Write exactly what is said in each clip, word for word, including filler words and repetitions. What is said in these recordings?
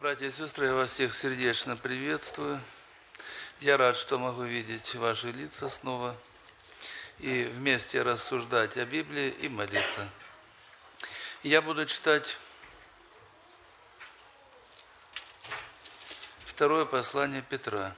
Братья и сестры, я вас всех сердечно приветствую. Я рад, что могу видеть ваши лица снова и вместе рассуждать о Библии и молиться. Я буду читать второе послание Петра.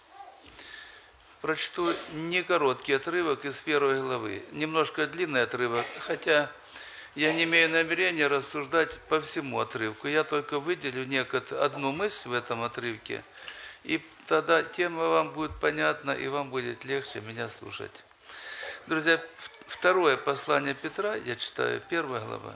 Прочту не короткий отрывок из первой главы, немножко длинный отрывок, хотя я не имею намерения рассуждать по всему отрывку. Я только выделю некоторую одну мысль в этом отрывке, и тогда тема вам будет понятна, и вам будет легче меня слушать. Друзья, второе послание Петра, я читаю, первая глава.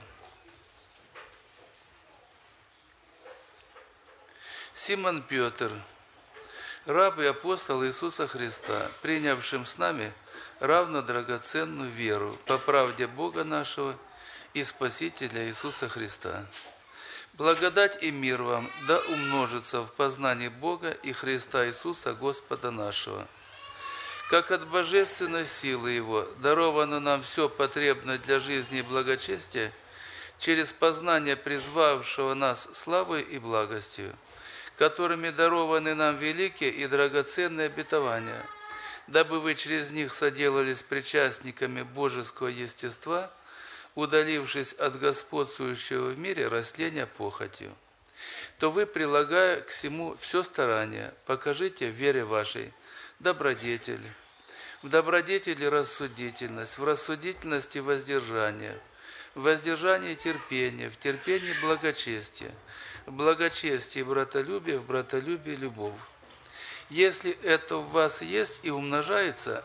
Симон Петр, раб и апостол Иисуса Христа, принявшим с нами равно драгоценную веру по правде Бога нашего и Спасителя Иисуса Христа. Благодать и мир вам да умножится в познании Бога и Христа Иисуса Господа нашего. Как от божественной силы Его даровано нам все потребное для жизни и благочестия, через познание призвавшего нас славой и благостью, которыми дарованы нам великие и драгоценные обетования, дабы вы через них соделались причастниками божеского естества, удалившись от господствующего в мире растления похотью, то вы, прилагая к всему все старание, покажите в вере вашей добродетель, в добродетели рассудительность, в рассудительности воздержание, в воздержании терпение, в терпении благочестие, в благочестии братолюбие, в братолюбии любовь. Если это в вас есть и умножается,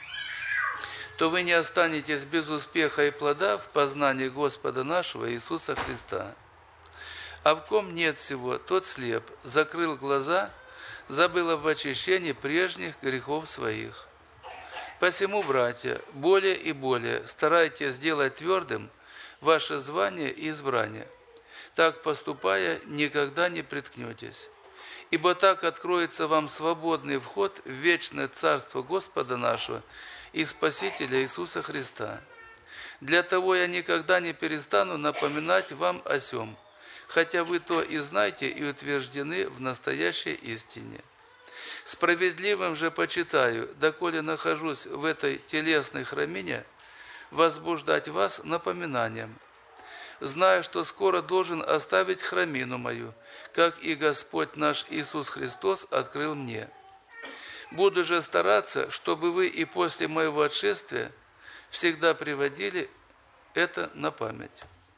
то вы не останетесь без успеха и плода в познании Господа нашего Иисуса Христа. А в ком нет всего, тот слеп, закрыл глаза, забыл об очищении прежних грехов своих. Посему, братья, более и более старайтесь сделать твердым ваше звание и избрание. Так поступая, никогда не приткнетесь. Ибо так откроется вам свободный вход в вечное Царство Господа нашего и Спасителя Иисуса Христа. Для того я никогда не перестану напоминать вам о сем, хотя вы то и знаете и утверждены в настоящей истине. Справедливым же почитаю, доколе нахожусь в этой телесной храмине, возбуждать вас напоминанием, зная, что скоро должен оставить храмину мою, как и Господь наш Иисус Христос открыл мне. Буду же стараться, чтобы вы и после моего отшествия всегда приводили это на память.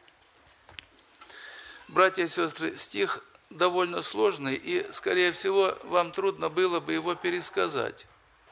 Братья и сестры, стих довольно сложный, и, скорее всего, вам трудно было бы его пересказать.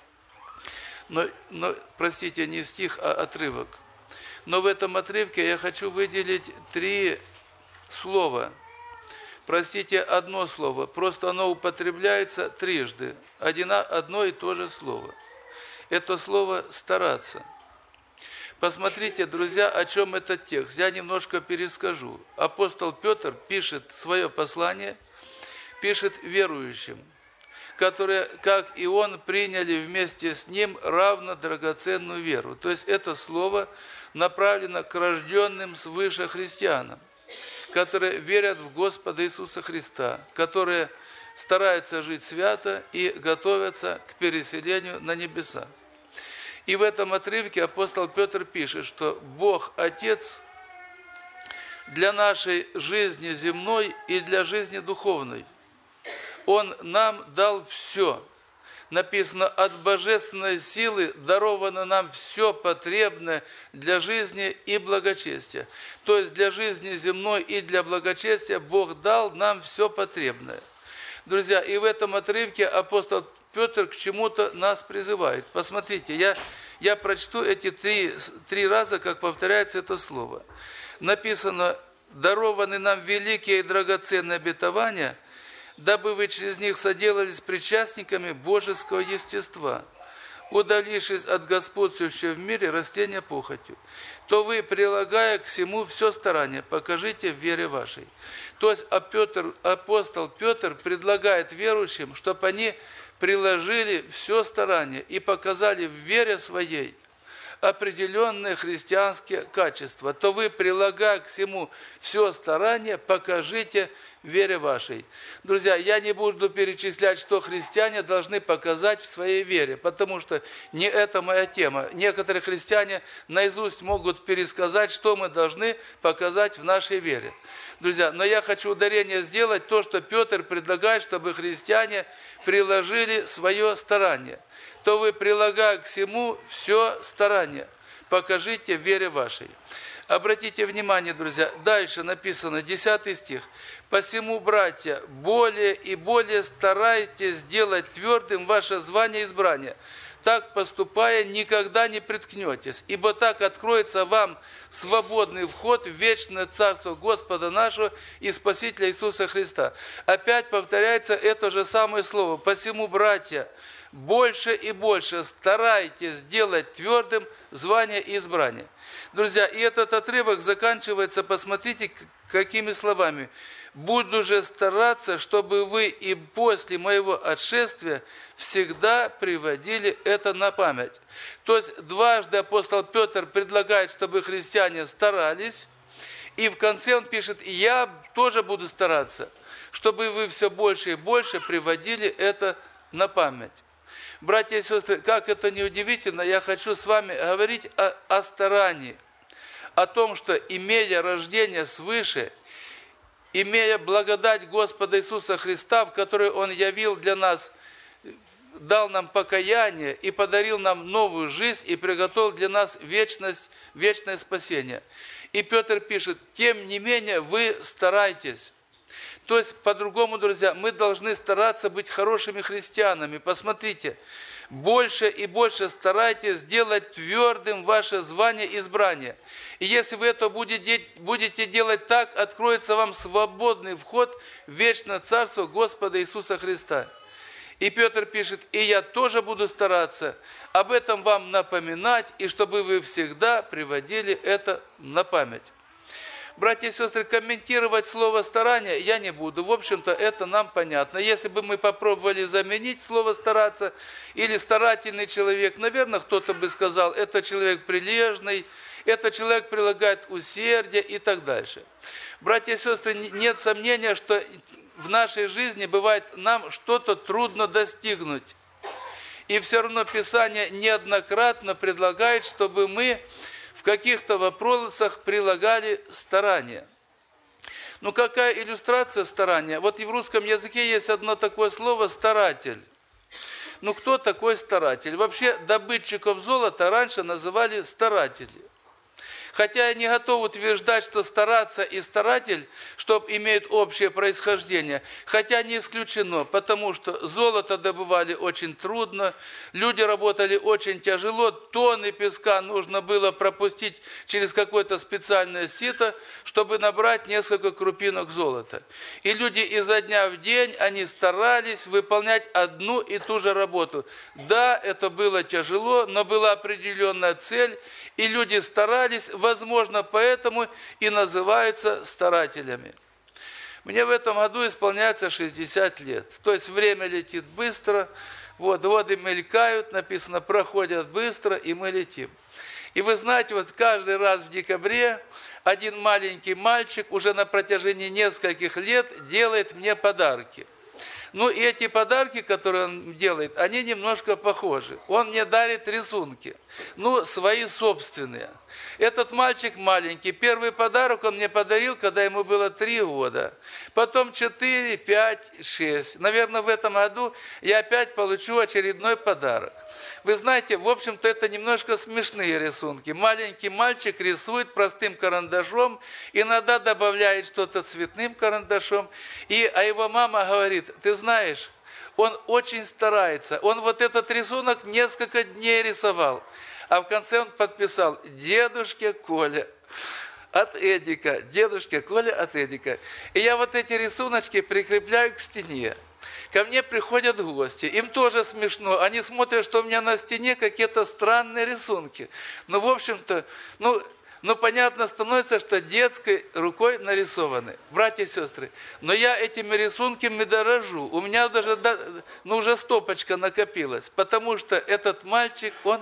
Но, но простите, не стих, а отрывок. Но в этом отрывке я хочу выделить три слова. Простите, одно слово, просто оно употребляется трижды. Одно и то же слово. Это слово «стараться». Посмотрите, друзья, о чем этот текст. Я немножко перескажу. Апостол Петр пишет свое послание, пишет верующим, которые, как и он, приняли вместе с ним равно драгоценную веру. То есть это слово направлено к рожденным свыше христианам, которые верят в Господа Иисуса Христа, которые стараются жить свято и готовятся к переселению на небеса. И в этом отрывке апостол Петр пишет, что Бог Отец для нашей жизни земной и для жизни духовной, Он нам дал все. Написано, от божественной силы даровано нам все потребное для жизни и благочестия. То есть для жизни земной и для благочестия Бог дал нам все потребное. Друзья, и в этом отрывке апостол Петр к чему-то нас призывает. Посмотрите, я, я прочту эти три, три раза, как повторяется это слово. Написано, дарованы нам великие и драгоценные обетования, дабы вы через них соделались причастниками божеского естества, удалившись от господствующего в мире растения похотью, то вы, прилагая к всему все старание, покажите в вере вашей. То есть апостол Петр предлагает верующим, чтобы они приложили все старание и показали в вере своей определенные христианские качества, то вы, прилагая к всему все старание, покажите в вере вашей. Друзья, я не буду перечислять, что христиане должны показать в своей вере, потому что не это моя тема. Некоторые христиане наизусть могут пересказать, что мы должны показать в нашей вере. Друзья, но я хочу ударение сделать то, что Петр предлагает, чтобы христиане приложили свое старание. То вы, прилагая к всему все старание, покажите в вере вашей. Обратите внимание, друзья, дальше написано, десятый стих. «Посему, братья, более и более старайтесь сделать твердым ваше звание избрания. Так поступая, никогда не приткнетесь, ибо так откроется вам свободный вход в вечное Царство Господа нашего и Спасителя Иисуса Христа». Опять повторяется это же самое слово. «Посему, братья, больше и больше старайтесь сделать твердым звание и избрание». Друзья, и этот отрывок заканчивается, посмотрите, какими словами. «Буду же стараться, чтобы вы и после моего отшествия всегда приводили это на память». То есть дважды апостол Петр предлагает, чтобы христиане старались, и в конце он пишет: «И я тоже буду стараться, чтобы вы все больше и больше приводили это на память». Братья и сестры, как это не удивительно, я хочу с вами говорить о, о старании, о том, что, имея рождение свыше, имея благодать Господа Иисуса Христа, в которой Он явил для нас, дал нам покаяние и подарил нам новую жизнь и приготовил для нас вечность, вечное спасение. И Петр пишет: «Тем не менее вы старайтесь». То есть, по-другому, друзья, мы должны стараться быть хорошими христианами. Посмотрите, больше и больше старайтесь сделать твердым ваше звание избрания. И если вы это будете, будете делать так, откроется вам свободный вход в вечное Царство Господа Иисуса Христа. И Петр пишет: «И я тоже буду стараться об этом вам напоминать, и чтобы вы всегда приводили это на память». Братья и сестры, комментировать слово «старание» я не буду. В общем-то, это нам понятно. Если бы мы попробовали заменить слово «стараться» или «старательный человек», наверное, кто-то бы сказал: это человек прилежный, это человек прилагает усердие и так дальше. Братья и сестры, нет сомнения, что в нашей жизни бывает нам что-то трудно достигнуть. И все равно Писание неоднократно предлагает, чтобы мы в каких-то вопросах прилагали старания. Ну, какая иллюстрация старания? Вот и в русском языке есть одно такое слово «старатель». Ну, кто такой старатель? Вообще, добытчиков золота раньше называли старатели. Хотя я не готов утверждать, что стараться и старатель, что имеют общее происхождение, хотя не исключено, потому что золото добывали очень трудно, люди работали очень тяжело, тонны песка нужно было пропустить через какое-то специальное сито, чтобы набрать несколько крупинок золота. И люди изо дня в день, они старались выполнять одну и ту же работу. Да, это было тяжело, но была определенная цель, и люди старались, возможно, поэтому и называются старателями. Мне в этом году исполняется шестьдесят лет. То есть время летит быстро, вот, годы мелькают, написано, проходят быстро, и мы летим. И вы знаете, вот каждый раз в декабре один маленький мальчик уже на протяжении нескольких лет делает мне подарки. Ну, и эти подарки, которые он делает, они немножко похожи. Он мне дарит рисунки, ну, свои собственные. Этот мальчик маленький, первый подарок он мне подарил, когда ему было три года. Потом четыре, пять, шесть. Наверное, в этом году я опять получу очередной подарок. Вы знаете, в общем-то, это немножко смешные рисунки. Маленький мальчик рисует простым карандашом, иногда добавляет что-то цветным карандашом. И, а его мама говорит: ты знаешь, он очень старается. Он вот этот рисунок несколько дней рисовал. А в конце он подписал: дедушке Коля от Эдика. Дедушке Коля от Эдика. И я вот эти рисуночки прикрепляю к стене. Ко мне приходят гости, им тоже смешно. Они смотрят, что у меня на стене какие-то странные рисунки. Ну, в общем-то, ну, ну, понятно становится, что детской рукой нарисованы. Братья и сестры, но я этими рисунками дорожу. У меня даже, ну, уже стопочка накопилась, потому что этот мальчик, он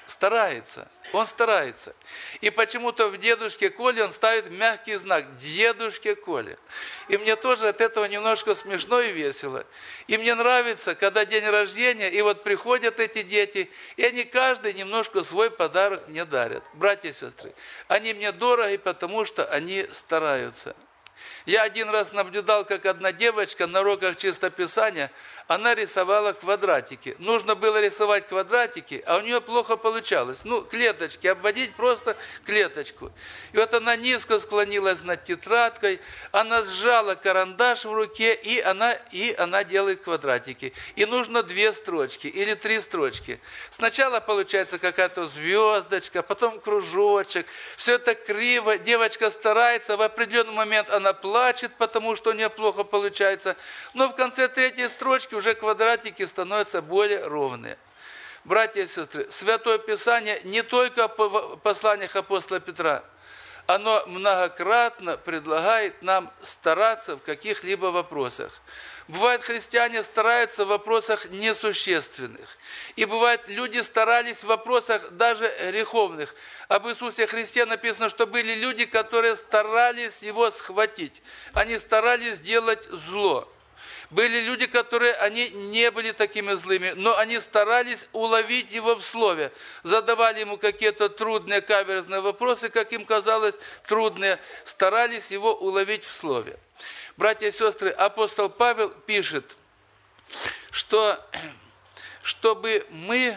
Старается. Он старается. И почему-то в дедушке Коле он ставит мягкий знак. Дедушке Коле. И мне тоже от этого немножко смешно и весело. И мне нравится, когда день рождения, и вот приходят эти дети, и они каждый немножко свой подарок мне дарят. Братья и сестры, они мне дороги, потому что они стараются. Я один раз наблюдал, как одна девочка на уроках чистописания, она рисовала квадратики. Нужно было рисовать квадратики, а у нее плохо получалось. Ну, клеточки, обводить просто клеточку. И вот она низко склонилась над тетрадкой, она сжала карандаш в руке, и она, и она делает квадратики. И нужно две строчки или три строчки. Сначала получается какая-то звездочка, потом кружочек. Все это криво, девочка старается, в определенный момент она плачет, потому что у нее плохо получается. Но в конце третьей строчки уже квадратики становятся более ровные. Братья и сестры, Святое Писание не только в посланиях апостола Петра, оно многократно предлагает нам стараться в каких-либо вопросах. Бывает, христиане стараются в вопросах несущественных. И бывает, люди старались в вопросах даже греховных. Об Иисусе Христе написано, что были люди, которые старались Его схватить. Они старались сделать зло. Были люди, которые, они не были такими злыми, но они старались уловить Его в Слове. Задавали Ему какие-то трудные, каверзные вопросы, как им казалось, трудные. Старались Его уловить в Слове. Братья и сестры, апостол Павел пишет, что чтобы мы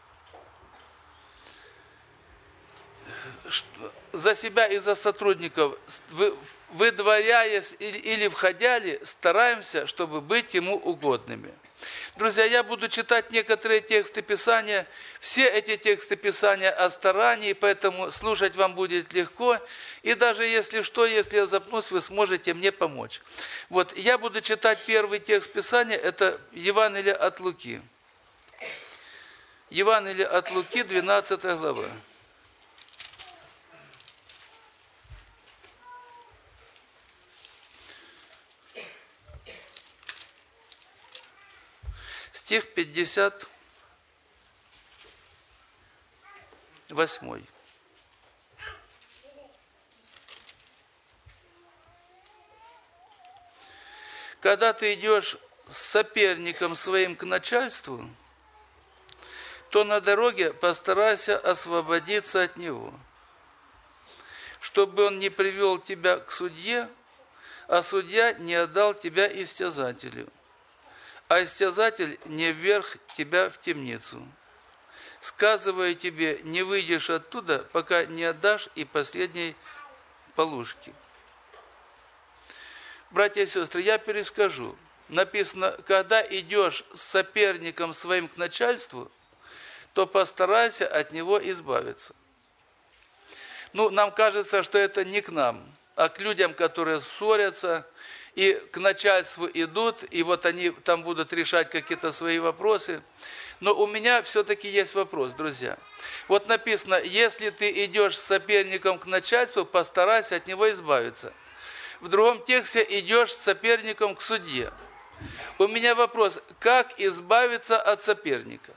за себя и за сотрудников, выдворяясь или входяли, стараемся, чтобы быть Ему угодными. Друзья, я буду читать некоторые тексты Писания. Все эти тексты Писания о старании, поэтому слушать вам будет легко. И даже если что, если я запнусь, вы сможете мне помочь. Вот, я буду читать первый текст Писания, это Евангелие от Луки. Евангелие от Луки, двенадцатая глава. Стих пятьдесят восьмой. Когда ты идешь с соперником своим к начальству, то на дороге постарайся освободиться от него, чтобы он не привел тебя к судье, а судья не отдал тебя истязателю, а истязатель не вверх тебя в темницу. Сказываю тебе, не выйдешь оттуда, пока не отдашь и последней полушки. Братья и сестры, я перескажу. Написано, когда идешь с соперником своим к начальству, то постарайся от него избавиться. Ну, нам кажется, что это не к нам, а к людям, которые ссорятся, и к начальству идут, и вот они там будут решать какие-то свои вопросы. Но у меня все-таки есть вопрос, друзья. Вот написано, если ты идешь с соперником к начальству, постарайся от него избавиться. В другом тексте идешь с соперником к судье. У меня вопрос, как избавиться от соперника?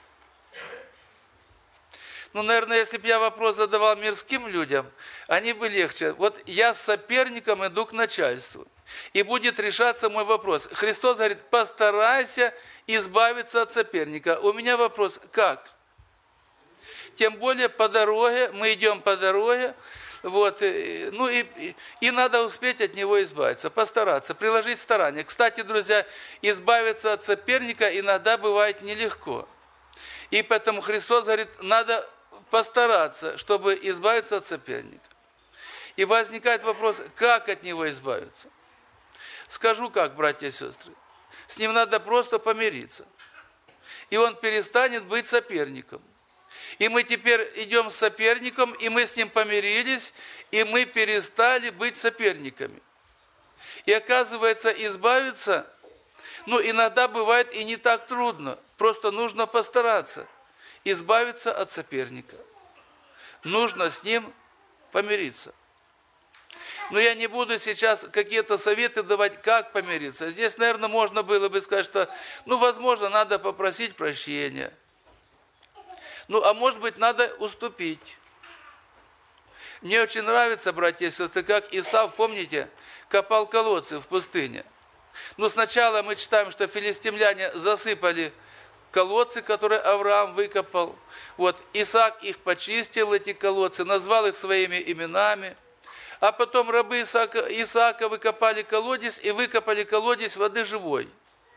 Ну, наверное, если бы я вопрос задавал мирским людям, они бы легче. Вот я с соперником иду к начальству. И будет решаться мой вопрос. Христос говорит, постарайся избавиться от соперника. У меня вопрос, как? Тем более по дороге, мы идем по дороге, вот, ну и, и, и надо успеть от него избавиться, постараться, приложить старания. Кстати, друзья, избавиться от соперника иногда бывает нелегко. И поэтому Христос говорит, надо постараться, чтобы избавиться от соперника. И возникает вопрос, как от него избавиться? Скажу как, братья и сестры. С ним надо просто помириться. И он перестанет быть соперником. И мы теперь идем с соперником, и мы с ним помирились, и мы перестали быть соперниками. И оказывается, избавиться, ну, иногда бывает и не так трудно. Просто нужно постараться избавиться от соперника. Нужно с ним помириться. Но я не буду сейчас какие-то советы давать, как помириться. Здесь, наверное, можно было бы сказать, что, ну, возможно, надо попросить прощения. Ну, а может быть, надо уступить. Мне очень нравится, братья и сестры, как Исав, помните, копал колодцы в пустыне. Ну, сначала мы читаем, что филистимляне засыпали колодцы, которые Авраам выкопал. Вот, Исаак их почистил, эти колодцы, назвал их своими именами. А потом рабы Исаака, Исаака выкопали колодец и выкопали колодец воды живой.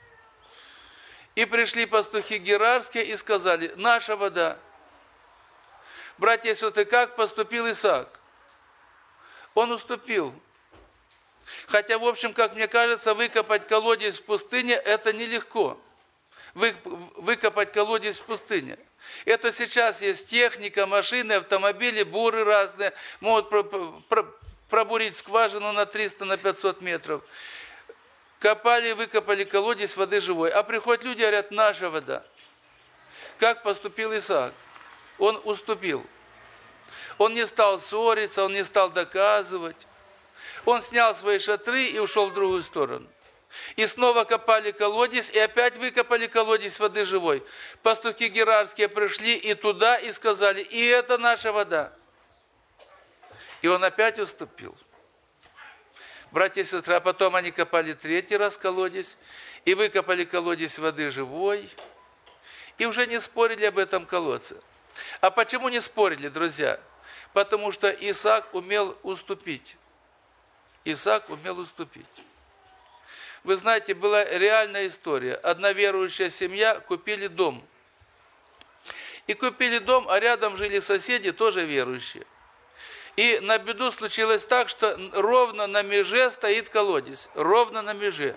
И пришли пастухи герарские и сказали: наша вода. Братья и сестры, как поступил Исаак? Он уступил. Хотя, в общем, как мне кажется, выкопать колодец в пустыне – это нелегко. Вы, выкопать колодец в пустыне. Это сейчас есть техника, машины, автомобили, буры разные, могут про, про, пробурить скважину на триста, на пятьсот метров. Копали, выкопали колодец воды живой. А приходят люди и говорят: наша вода. Как поступил Исаак? Он уступил. Он не стал ссориться, он не стал доказывать. Он снял свои шатры и ушел в другую сторону. И снова копали колодец, и опять выкопали колодец воды живой. Пастухи герарские пришли и туда, и сказали: и это наша вода. И он опять уступил. Братья и сестры, а потом они копали третий раз колодец, и выкопали колодец воды живой, и уже не спорили об этом колодце. А почему не спорили, друзья? Потому что Исаак умел уступить. Исаак умел уступить. Вы знаете, была реальная история. Одна верующая семья купили дом. И купили дом, а рядом жили соседи, тоже верующие. И на беду случилось так, что ровно на меже стоит колодец. Ровно на меже.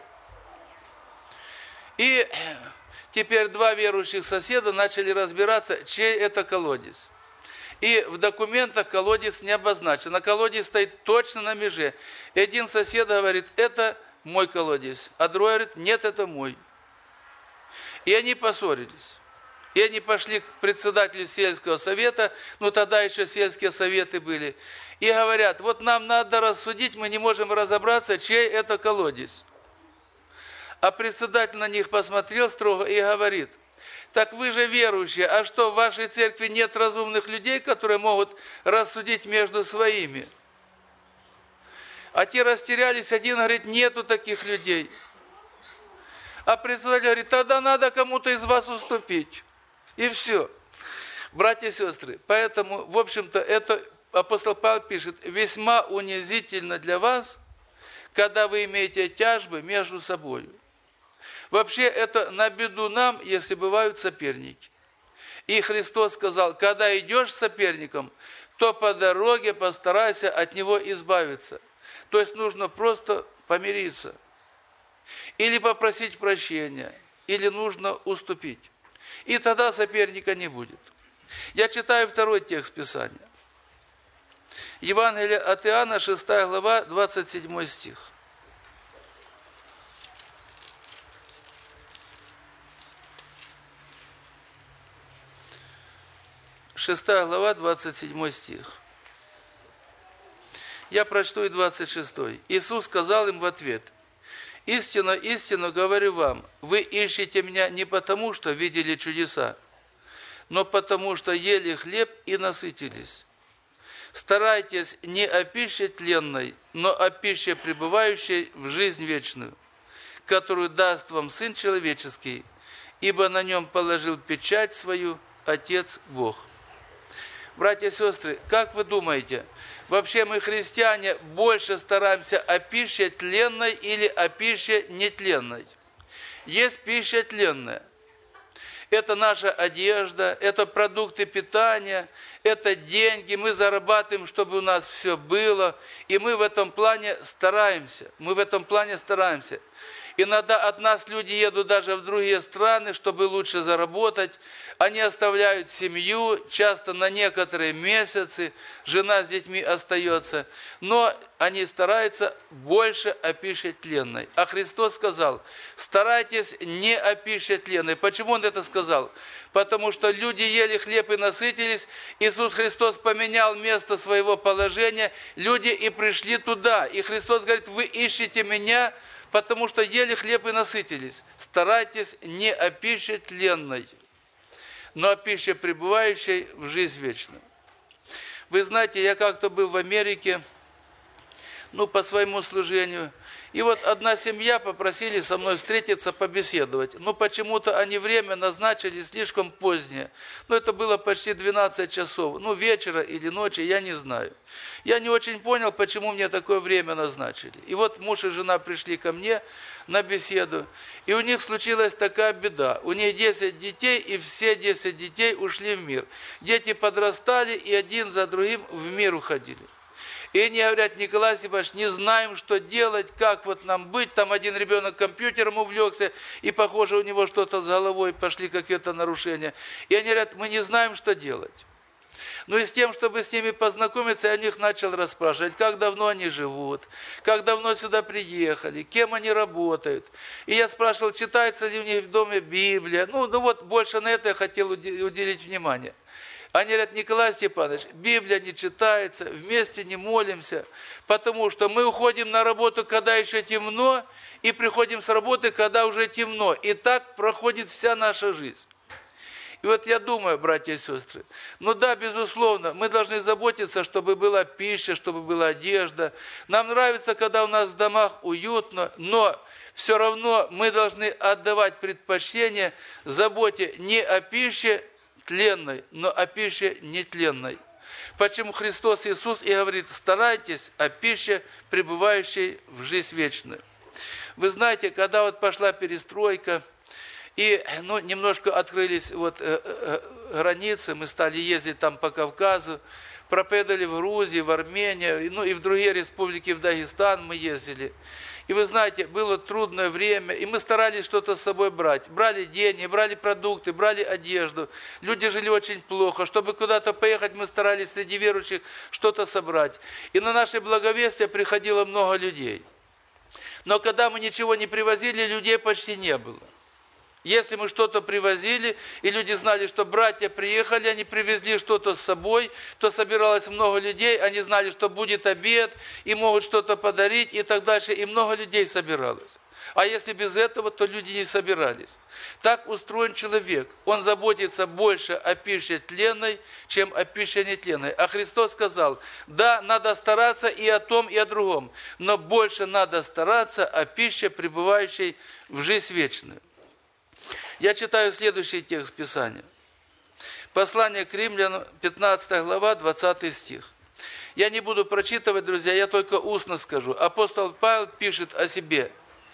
И теперь два верующих соседа начали разбираться, чей это колодец. И в документах колодец не обозначен. А колодец стоит точно на меже. И один сосед говорит: это мой колодец. А другой говорит: нет, это мой. И они поссорились. И они пошли к председателю сельского совета, ну тогда еще сельские советы были, и говорят: вот нам надо рассудить, мы не можем разобраться, чей это колодец. А председатель на них посмотрел строго и говорит: так вы же верующие, а что, в вашей церкви нет разумных людей, которые могут рассудить между своими? А те растерялись, один говорит: нету таких людей. А председатель говорит: тогда надо кому-то из вас уступить. И все. Братья и сестры, поэтому, в общем-то, это апостол Павел пишет: весьма унизительно для вас, когда вы имеете тяжбы между собой. Вообще, это на беду нам, если бывают соперники. И Христос сказал: когда идешь с соперником, то по дороге постарайся от него избавиться. То есть нужно просто помириться. Или попросить прощения, или нужно уступить. И тогда соперника не будет. Я читаю второй текст Писания. Евангелие от Иоанна, шестая глава, двадцать седьмой стих. шестая глава, двадцать седьмой стих. Я прочту и двадцать шестой. Иисус сказал им в ответ: истинно, истинно говорю вам, вы ищете меня не потому, что видели чудеса, но потому, что ели хлеб и насытились. Старайтесь не о пище тленной, но о пище, пребывающей в жизнь вечную, которую даст вам Сын Человеческий, ибо на нем положил печать свою Отец Бог. Братья и сестры, как вы думаете, вообще мы, христиане, больше стараемся о пище тленной или о пище нетленной? Есть пища тленная. Это наша одежда, это продукты питания, это деньги. Мы зарабатываем, чтобы у нас все было. И мы в этом плане стараемся. Мы в этом плане стараемся. Иногда от нас люди едут даже в другие страны, чтобы лучше заработать. Они оставляют семью, часто на некоторые месяцы, жена с детьми остается. Но они стараются больше о пище тленной. А Христос сказал: старайтесь не о пище тленной. Почему Он это сказал? Потому что люди ели хлеб и насытились. Иисус Христос поменял место своего положения. Люди и пришли туда. И Христос говорит: вы ищете Меня, потому что ели хлеб и насытились. Старайтесь не о пище тленной. но о пище, пребывающей в жизнь вечную. Вы знаете, я как-то был в Америке, ну, по своему служению. И вот одна семья попросили со мной встретиться, побеседовать. Но почему-то они время назначили слишком позднее. Ну, это было почти двенадцать часов. Ну, вечера или ночи, я не знаю. Я не очень понял, почему мне такое время назначили. И вот муж и жена пришли ко мне на беседу. И у них случилась такая беда. У них десять детей, и все десять детей ушли в мир. Дети подрастали, и один за другим в мир уходили. И они говорят: Николай Степанович, не знаем, что делать, как вот нам быть. Там один ребенок компьютером увлекся, и, похоже, у него что-то с головой, пошли какие-то нарушения. И они говорят: мы не знаем, что делать. Ну и с тем, чтобы с ними познакомиться, я у них начал расспрашивать, как давно они живут, как давно сюда приехали, кем они работают. И я спрашивал, читается ли у них в доме Библия. Ну, ну вот больше на это я хотел уделить внимание. Они говорят: Николай Степанович, Библия не читается, вместе не молимся, потому что мы уходим на работу, когда еще темно, и приходим с работы, когда уже темно. И так проходит вся наша жизнь. И вот я думаю, братья и сестры, ну да, безусловно, мы должны заботиться, чтобы была пища, чтобы была одежда. Нам нравится, когда у нас в домах уютно, но все равно мы должны отдавать предпочтение заботе не о пище тленной, но о пище нетленной. Почему Христос Иисус и говорит: старайтесь о пище, пребывающей в жизнь вечную. Вы знаете, когда вот пошла перестройка, и ну, немножко открылись вот, э, э, границы, мы стали ездить там по Кавказу, проповедовали в Грузии, в Армении, ну и в другие республики, в Дагестан мы ездили. И вы знаете, было трудное время, и мы старались что-то с собой брать. Брали деньги, брали продукты, брали одежду. Люди жили очень плохо. Чтобы куда-то поехать, мы старались среди верующих что-то собрать. И на наше благовестие приходило много людей. Но когда мы ничего не привозили, людей почти не было. Если мы что-то привозили, и люди знали, что братья приехали, они привезли что-то с собой, то собиралось много людей, они знали, что будет обед, и могут что-то подарить, и так дальше, и много людей собиралось. А если без этого, то люди не собирались. Так устроен человек. Он заботится больше о пище тленной, чем о пище нетленной. А Христос сказал: да, надо стараться и о том, и о другом, но больше надо стараться о пище, пребывающей в жизнь вечную. Я читаю следующий текст Писания. Послание к Римлянам, пятнадцатая глава, двадцатый стих. Я не буду прочитывать, друзья, я только устно скажу. Апостол Павел пишет о себе: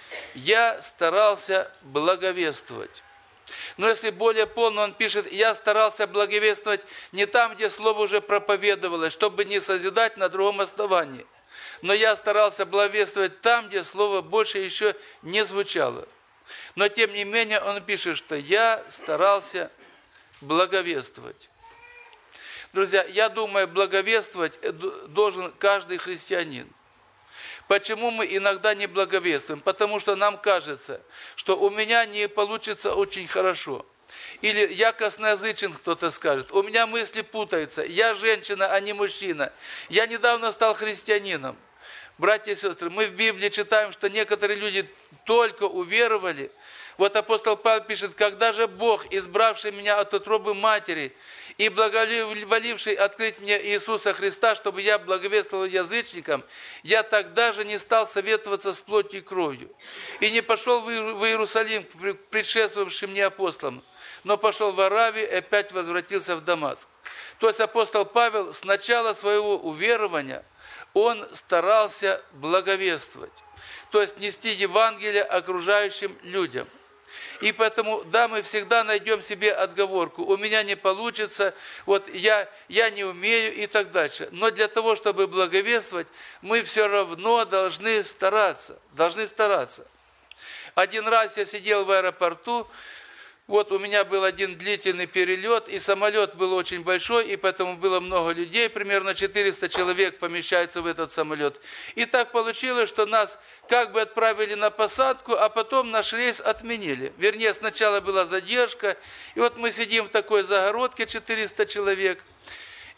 «Я старался благовествовать». Но если более полно, он пишет: «Я старался благовествовать не там, где слово уже проповедовалось, чтобы не созидать на другом основании. Но я старался благовествовать там, где слово больше еще не звучало». Но тем не менее он пишет, что я старался благовествовать. Друзья, я думаю, благовествовать должен каждый христианин. Почему мы иногда не благовествуем? Потому что нам кажется, что у меня не получится очень хорошо. Или я косноязычен, кто-то скажет. У меня мысли путаются. Я женщина, а не мужчина. Я недавно стал христианином. Братья и сестры, мы в Библии читаем, что некоторые люди только уверовали. Вот апостол Павел пишет: «Когда же Бог, избравший меня от утробы матери и благоволивший открыть мне Иисуса Христа, чтобы я благовествовал язычникам, я тогда же не стал советоваться с плотью и кровью, и не пошел в Иерусалим к предшествовавшим мне апостолам, но пошел в Аравию и опять возвратился в Дамаск». То есть апостол Павел с начала своего уверования он старался благовествовать, то есть нести Евангелие окружающим людям. И поэтому, да, мы всегда найдем себе отговорку: у меня не получится, вот я, я не умею и так дальше. Но для того, чтобы благовествовать, мы все равно должны стараться, должны стараться. Один раз я сидел в аэропорту, вот у меня был один длительный перелет, и самолет был очень большой, и поэтому было много людей, примерно четыреста человек помещается в этот самолет. И так получилось, что нас как бы отправили на посадку, а потом наш рейс отменили. Вернее, сначала была задержка, и вот мы сидим в такой загородке, четыреста человек,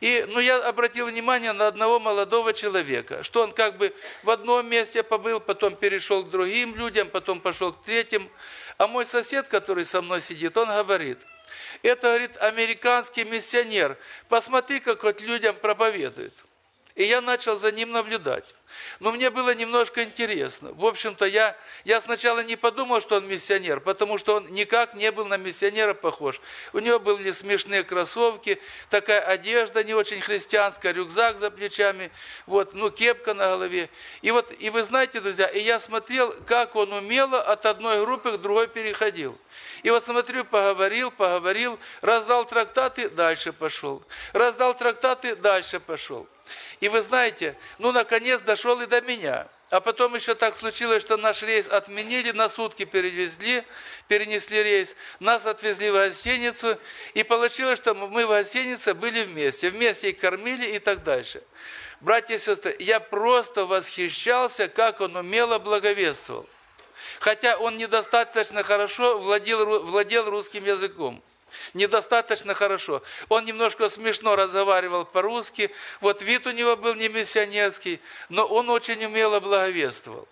И, ну, я обратил внимание на одного молодого человека, что он как бы в одном месте побыл, потом перешел к другим людям, потом пошел к третьим. А мой сосед, который со мной сидит, он говорит, это, говорит, американский миссионер, посмотри, как вот людям проповедует. И я начал за ним наблюдать. Но мне было немножко интересно. В общем-то, я, я сначала не подумал, что он миссионер, потому что он никак не был на миссионера похож. У него были смешные кроссовки, такая одежда не очень христианская, рюкзак за плечами, вот, ну, кепка на голове. И вот, и вы знаете, друзья, и я смотрел, как он умело от одной группы к другой переходил. И вот смотрю, поговорил, поговорил, раздал трактаты, дальше пошел. Раздал трактаты, дальше пошел. И вы знаете, ну, наконец дошел и до меня. А потом еще так случилось, что наш рейс отменили, на сутки перевезли, перенесли рейс, нас отвезли в гостиницу, и получилось, что мы в гостинице были вместе, вместе и кормили и так дальше. Братья и сестры, я просто восхищался, как он умело благовествовал. Хотя он недостаточно хорошо владел, владел русским языком. Недостаточно хорошо. Он немножко смешно разговаривал по-русски, вот вид у него был не миссионерский, но он очень умело благовествовал.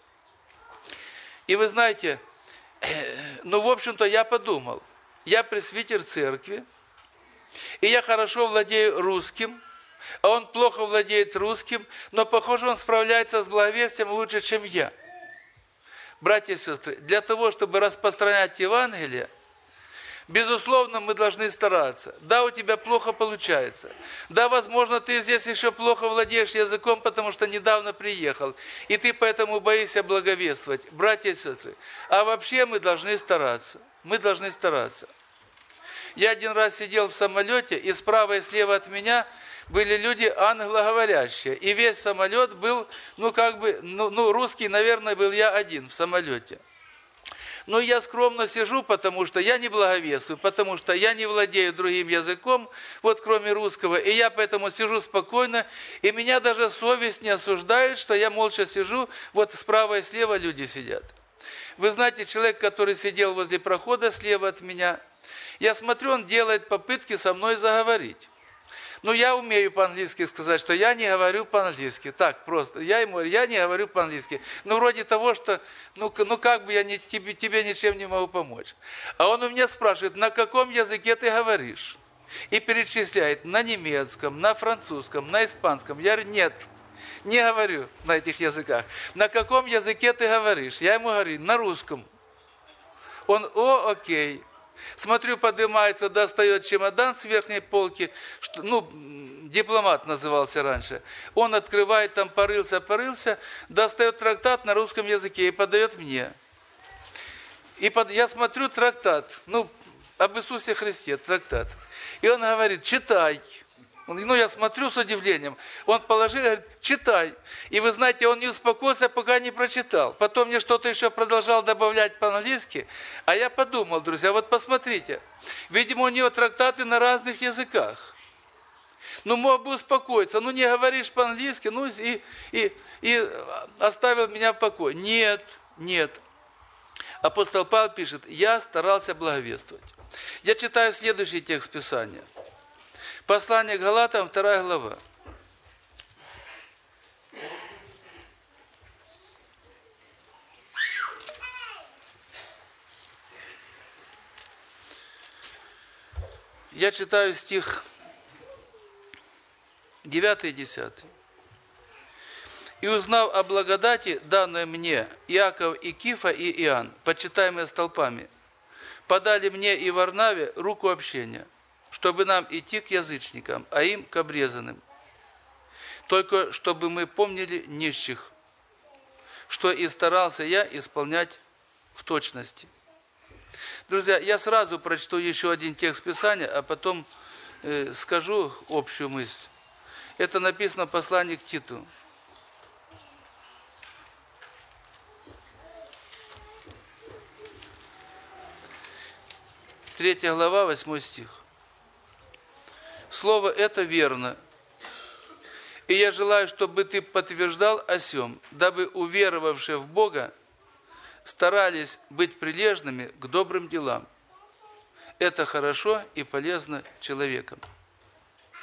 И вы знаете, ну, в общем-то, я подумал, я пресвитер церкви, и я хорошо владею русским, а он плохо владеет русским, но, похоже, он справляется с благовестием лучше, чем я. Братья и сестры, для того, чтобы распространять Евангелие, безусловно, мы должны стараться. Да, у тебя плохо получается. Да, возможно, ты здесь еще плохо владеешь языком, потому что недавно приехал. И ты поэтому боишься благовествовать. Братья и сестры, а вообще мы должны стараться. Мы должны стараться. Я один раз сидел в самолете, и справа и слева от меня были люди англоговорящие. И весь самолет был, ну, как бы, ну, ну русский, наверное, был я один в самолете. Но я скромно сижу, потому что я не благовествую, потому что я не владею другим языком, вот кроме русского, и я поэтому сижу спокойно, и меня даже совесть не осуждает, что я молча сижу, вот справа и слева люди сидят. Вы знаете, человек, который сидел возле прохода слева от меня, я смотрю, он делает попытки со мной заговорить. Ну, я умею по-английски сказать, что я не говорю по-английски. Так, просто. Я ему говорю, я не говорю по-английски. Ну, вроде того, что, ну, ну как бы я не, тебе, тебе ничем не могу помочь. А он у меня спрашивает, на каком языке ты говоришь? И перечисляет на немецком, на французском, на испанском. Я говорю, нет, не говорю на этих языках. На каком языке ты говоришь? Я ему говорю, на русском. Он, о, окей. Смотрю, поднимается, достает чемодан с верхней полки, что, ну, дипломат назывался раньше. Он открывает, там порылся, порылся, достает трактат на русском языке и подает мне. И под, я смотрю трактат, ну, об Иисусе Христе, трактат. И он говорит, читай. Ну, я смотрю с удивлением. Он положил, говорит, читай. И вы знаете, он не успокоился, пока не прочитал. Потом мне что-то еще продолжал добавлять по-английски. А я подумал, друзья, вот посмотрите. Видимо, у него трактаты на разных языках. Ну, мог бы успокоиться. Ну, не говоришь по-английски, ну, и, и, и оставил меня в покое. Нет, нет. Апостол Павел пишет, я старался благовествовать. Я читаю следующий текст Писания. Послание к Галатам, вторая глава. Я читаю стих девятый и десятый. «И узнав о благодати, данной мне, Иаков и Кифа и Иоанн, почитаемые столпами, подали мне и Варнаве руку общения, чтобы нам идти к язычникам, а им к обрезанным. Только чтобы мы помнили нищих, что и старался я исполнять в точности». Друзья, я сразу прочту еще один текст Писания, а потом э, скажу общую мысль. Это написано в послании к Титу. Третья глава, восьмой стих. Слово это верно. И я желаю, чтобы ты подтверждал о сем, дабы уверовавшие в Бога старались быть прилежными к добрым делам. Это хорошо и полезно человеком.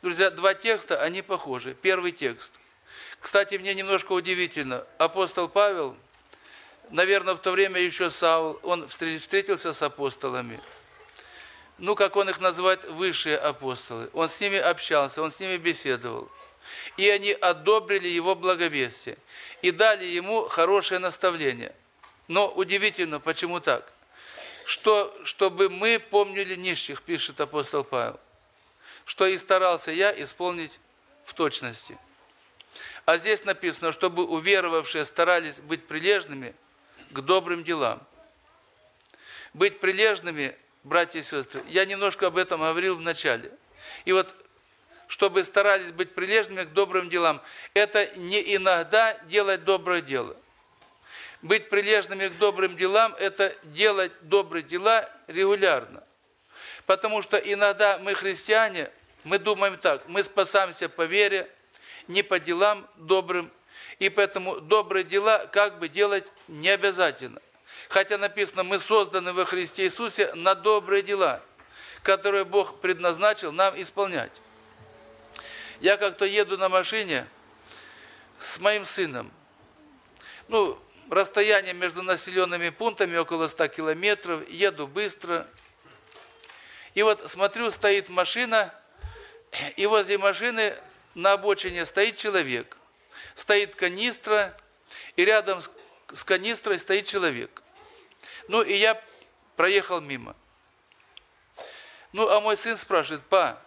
Друзья, два текста, они похожи. Первый текст. Кстати, мне немножко удивительно. Апостол Павел, наверное, в то время еще Саул, он встретился с апостолами. Ну, как он их называет, высшие апостолы. Он с ними общался, он с ними беседовал. И они одобрили его благовестие. И дали ему хорошее наставление. Но удивительно, почему так? Что, чтобы мы помнили нищих, пишет апостол Павел. Что и старался я исполнить в точности. А здесь написано, чтобы уверовавшие старались быть прилежными к добрым делам. Быть прилежными, братья и сестры, я немножко об этом говорил в начале. И вот, чтобы старались быть прилежными к добрым делам, это не иногда делать доброе дело. Быть прилежными к добрым делам – это делать добрые дела регулярно. Потому что иногда мы, христиане, мы думаем так, мы спасаемся по вере, не по делам добрым, и поэтому добрые дела как бы делать не обязательно. Хотя написано, мы созданы во Христе Иисусе на добрые дела, которые Бог предназначил нам исполнять. Я как-то еду на машине с моим сыном. Ну, расстояние между населенными пунктами около ста километров, еду быстро. И вот смотрю, стоит машина, и возле машины на обочине стоит человек. Стоит канистра, и рядом с канистрой стоит человек. Ну, и я проехал мимо. Ну, а мой сын спрашивает: па,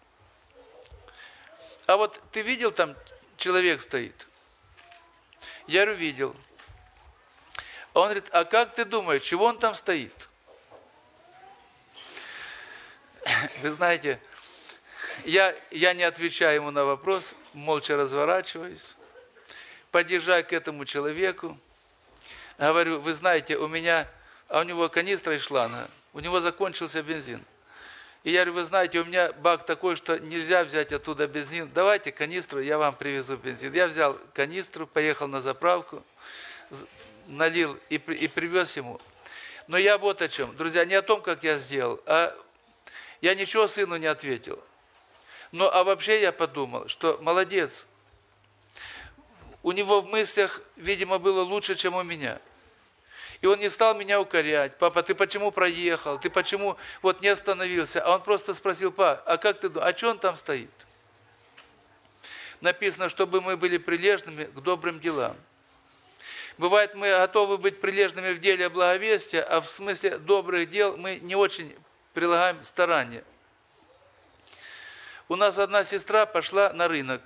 а вот ты видел, там человек стоит? Я говорю, видел. А он говорит, а как ты думаешь, чего он там стоит? Вы знаете, я, я не отвечаю ему на вопрос, молча разворачиваюсь, подъезжаю к этому человеку, говорю, вы знаете, у меня, а у него канистра и шланга, у него закончился бензин. И я говорю, вы знаете, у меня бак такой, что нельзя взять оттуда бензин, давайте канистру, я вам привезу бензин. Я взял канистру, поехал на заправку, налил и, и привез ему. Но я вот о чем, друзья, не о том, как я сделал, а я ничего сыну не ответил. Но а вообще я подумал, что молодец, у него в мыслях, видимо, было лучше, чем у меня. И он не стал меня укорять. Папа, ты почему проехал? Ты почему вот не остановился? А он просто спросил, па, а как ты думаешь, а что он там стоит? Написано, чтобы мы были прилежными к добрым делам. Бывает, мы готовы быть прилежными в деле благовестия, а в смысле добрых дел мы не очень прилагаем старания. У нас одна сестра пошла на рынок,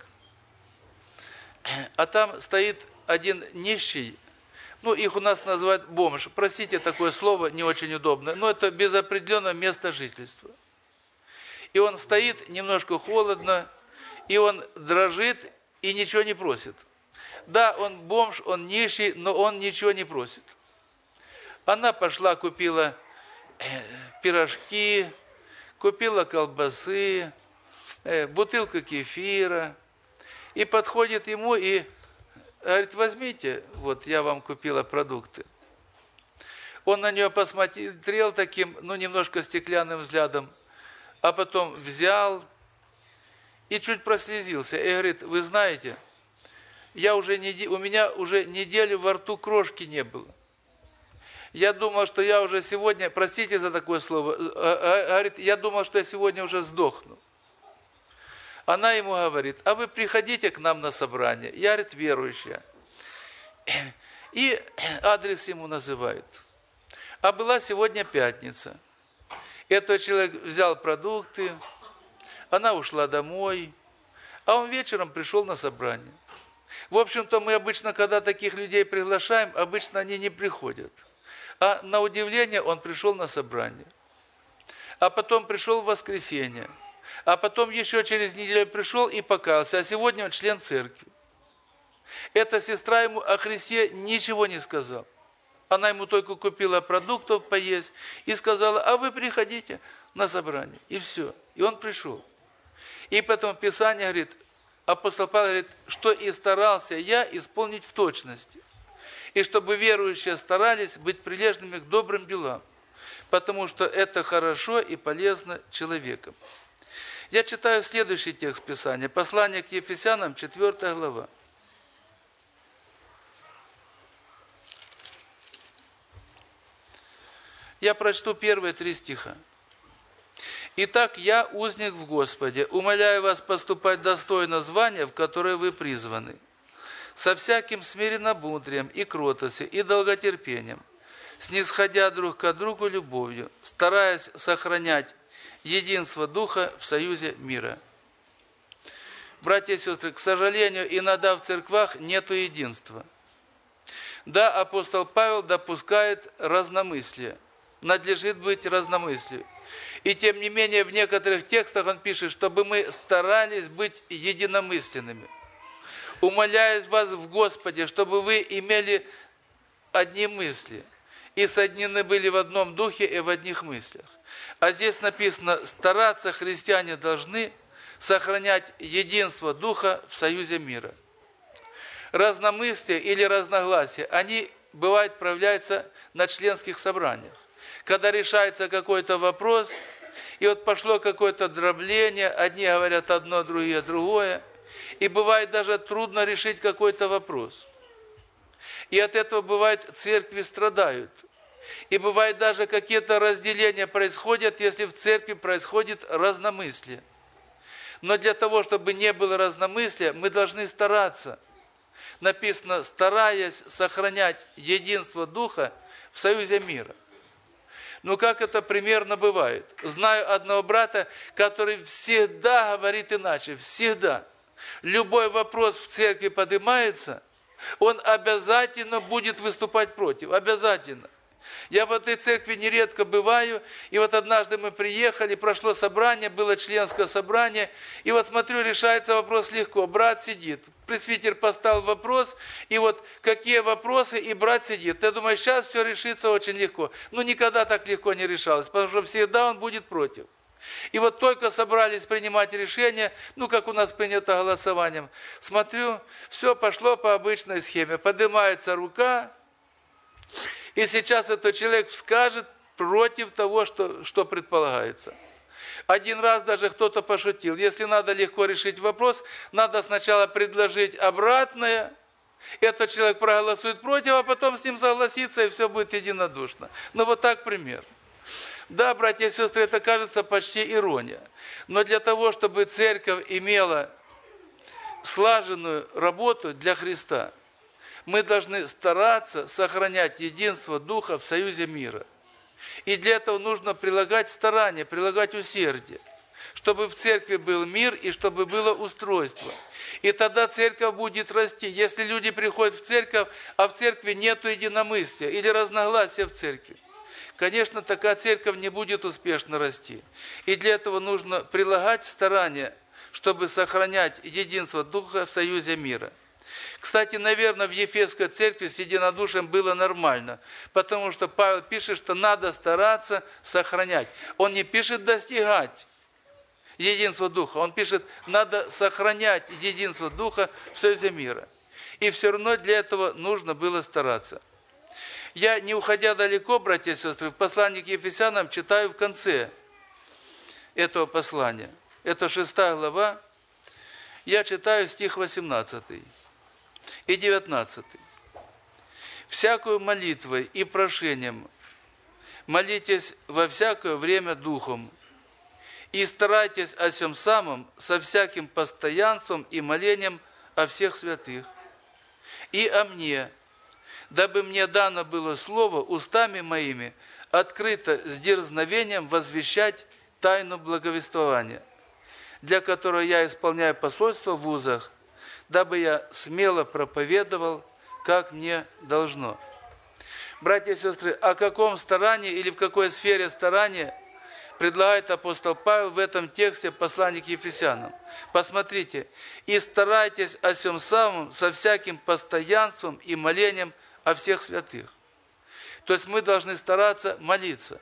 а там стоит один нищий, ну, их у нас называют бомж. Простите, такое слово не очень удобное, но это без определенного места жительства. И он стоит, немножко холодно, и он дрожит и ничего не просит. Да, он бомж, он нищий, но он ничего не просит. Она пошла, купила пирожки, купила колбасы, бутылку кефира, и подходит ему и говорит, возьмите, вот я вам купила продукты. Он на нее посмотрел таким, ну, немножко стеклянным взглядом, а потом взял и чуть прослезился. И говорит, вы знаете, я уже не, у меня уже неделю во рту крошки не было. Я думал, что я уже сегодня, простите за такое слово, говорит, я думал, что я сегодня уже сдохну. Она ему говорит, а вы приходите к нам на собрание. Я, говорит, верующая. И адрес ему называют. А была сегодня пятница. Этот человек взял продукты, она ушла домой, а он вечером пришел на собрание. В общем-то, мы обычно, когда таких людей приглашаем, обычно они не приходят. А на удивление он пришел на собрание. А потом пришел в воскресенье. А потом еще через неделю пришел и покаялся, а сегодня он член церкви. Эта сестра ему о Христе ничего не сказала. Она ему только купила продуктов поесть и сказала, а вы приходите на собрание. И все. И он пришел. И потом Писание говорит, апостол Павел говорит, что и старался я исполнить в точности. И чтобы верующие старались быть прилежными к добрым делам. Потому что это хорошо и полезно человеком. Я читаю следующий текст Писания. Послание к Ефесянам, четвёртая глава. Я прочту первые три стиха. «Итак, я, узник в Господе, умоляю вас поступать достойно звания, в которое вы призваны, со всяким смиренномудрием и кротостью, и долготерпением, снисходя друг к другу любовью, стараясь сохранять единство Духа в союзе мира». Братья и сестры, к сожалению, иногда в церквах нет единства. Да, апостол Павел допускает разномыслие. Надлежит быть разномыслию. И тем не менее, в некоторых текстах он пишет, чтобы мы старались быть единомысленными. Умоляю вас в Господе, чтобы вы имели одни мысли и соединены были в одном духе и в одних мыслях. А здесь написано, стараться христиане должны сохранять единство Духа в союзе мира. Разномыслие или разногласия, они, бывает, проявляются на членских собраниях. Когда решается какой-то вопрос, и вот пошло какое-то дробление, одни говорят одно, другие другое, и бывает даже трудно решить какой-то вопрос. И от этого, бывает, церкви страдают. И бывает даже какие-то разделения происходят, если в церкви происходит разномыслие. Но для того, чтобы не было разномыслия, мы должны стараться. Написано, стараясь сохранять единство Духа в союзе мира. Ну, как это примерно бывает? Знаю одного брата, который всегда говорит иначе, всегда. Любой вопрос в церкви поднимается, он обязательно будет выступать против, обязательно. Я в этой церкви нередко бываю, и вот однажды мы приехали, прошло собрание, было членское собрание, и вот смотрю, решается вопрос легко, брат сидит, пресвитер поставил вопрос, и вот какие вопросы, и брат сидит. Я думаю, сейчас все решится очень легко. Но никогда так легко не решалось, потому что всегда он будет против. И вот только собрались принимать решение, ну, как у нас принято голосованием, смотрю, все пошло по обычной схеме, поднимается рука, и сейчас этот человек скажет против того, что, что предполагается. Один раз даже кто-то пошутил, если надо легко решить вопрос, надо сначала предложить обратное, этот человек проголосует против, а потом с ним согласится, и все будет единодушно. Ну вот так пример. Да, братья и сестры, это кажется почти ирония. Но для того, чтобы церковь имела слаженную работу для Христа, мы должны стараться сохранять единство Духа в союзе мира. И для этого нужно прилагать старания, прилагать усердие, чтобы в церкви был мир и чтобы было устройство. И тогда церковь будет расти. Если люди приходят в церковь, а в церкви нет единомыслия или разногласия в церкви, конечно, такая церковь не будет успешно расти. И для этого нужно прилагать старания, чтобы сохранять единство Духа в союзе мира. Кстати, наверное, в Ефесской церкви с единодушием было нормально, потому что Павел пишет, что надо стараться сохранять. Он не пишет достигать единства Духа, он пишет, надо сохранять единство Духа в союзе мира. И все равно для этого нужно было стараться. Я, не уходя далеко, братья и сестры, в послании к Ефесянам читаю в конце этого послания. Это шестая глава, я читаю стих восемнадцатый. И девятнадцатый. «Всякую молитвой и прошением молитесь во всякое время Духом, и старайтесь о сем самом со всяким постоянством и молением о всех святых, и о мне, дабы мне дано было слово устами моими открыто с дерзновением возвещать тайну благовествования, для которой я исполняю посольство в вузах, дабы я смело проповедовал, как мне должно». Братья и сестры, о каком старании или в какой сфере старания предлагает апостол Павел в этом тексте послания к Ефесянам? Посмотрите. «И старайтесь о сем самом со всяким постоянством и молением о всех святых». То есть мы должны стараться молиться.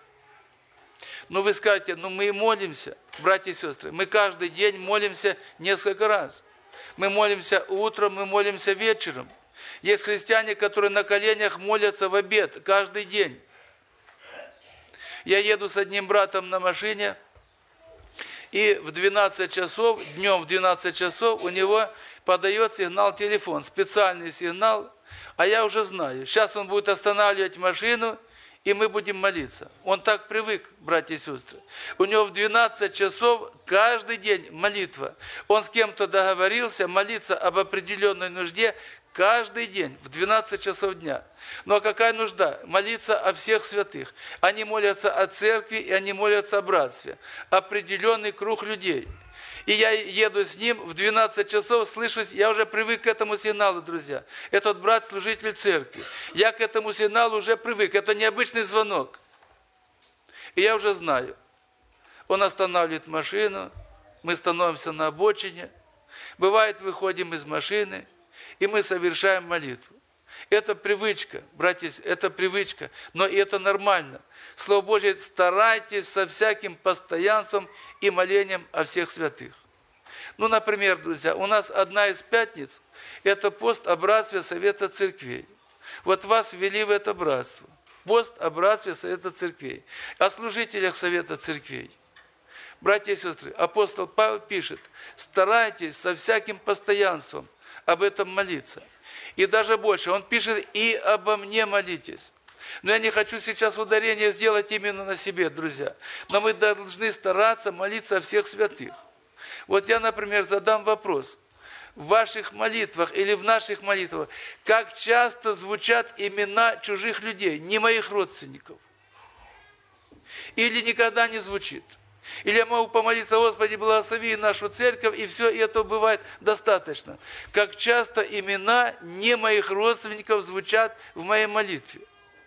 Ну вы скажете, ну мы и молимся, братья и сестры, мы каждый день молимся несколько раз. Мы молимся утром, мы молимся вечером. Есть христиане, которые на коленях молятся в обед каждый день. Я еду с одним братом на машине, И в двенадцать часов, днем в двенадцать часов у него подает сигнал телефон, специальный сигнал, а я уже знаю, сейчас он будет останавливать машину, и мы будем молиться. Он так привык, братья и сестры. У него в двенадцать часов каждый день молитва. Он с кем-то договорился молиться об определенной нужде каждый день в двенадцать часов дня. Но какая нужда? Молиться о всех святых. Они молятся о церкви, и они молятся о братстве. Определенный круг людей. И я еду с ним в двенадцать часов, слышусь, я уже привык к этому сигналу, друзья. Этот брат служитель церкви. Я к этому сигналу уже привык. Это необычный звонок. И я уже знаю. Он останавливает машину, мы становимся на обочине. Бывает, выходим из машины, и мы совершаем молитву. Это привычка, братья, это привычка, но и это нормально. Слово Божье, старайтесь со всяким постоянством и молением о всех святых. Ну, например, друзья, у нас одна из пятниц – это пост о братстве Совета Церквей. Вот вас ввели в это братство. Пост о братстве Совета Церквей. О служителях Совета Церквей. Братья и сестры, апостол Павел пишет: старайтесь со всяким постоянством об этом молиться. И даже больше, он пишет: и обо мне молитесь. Но я не хочу сейчас ударение сделать именно на себе, друзья. Но мы должны стараться молиться о всех святых. Вот я, например, задам вопрос. В ваших молитвах или в наших молитвах, как часто звучат имена чужих людей, не моих родственников? Или никогда не звучит? Или я могу помолиться: Господи, благослови нашу церковь, и все, и этого бывает достаточно. Как часто имена не моих родственников звучат в моей молитве?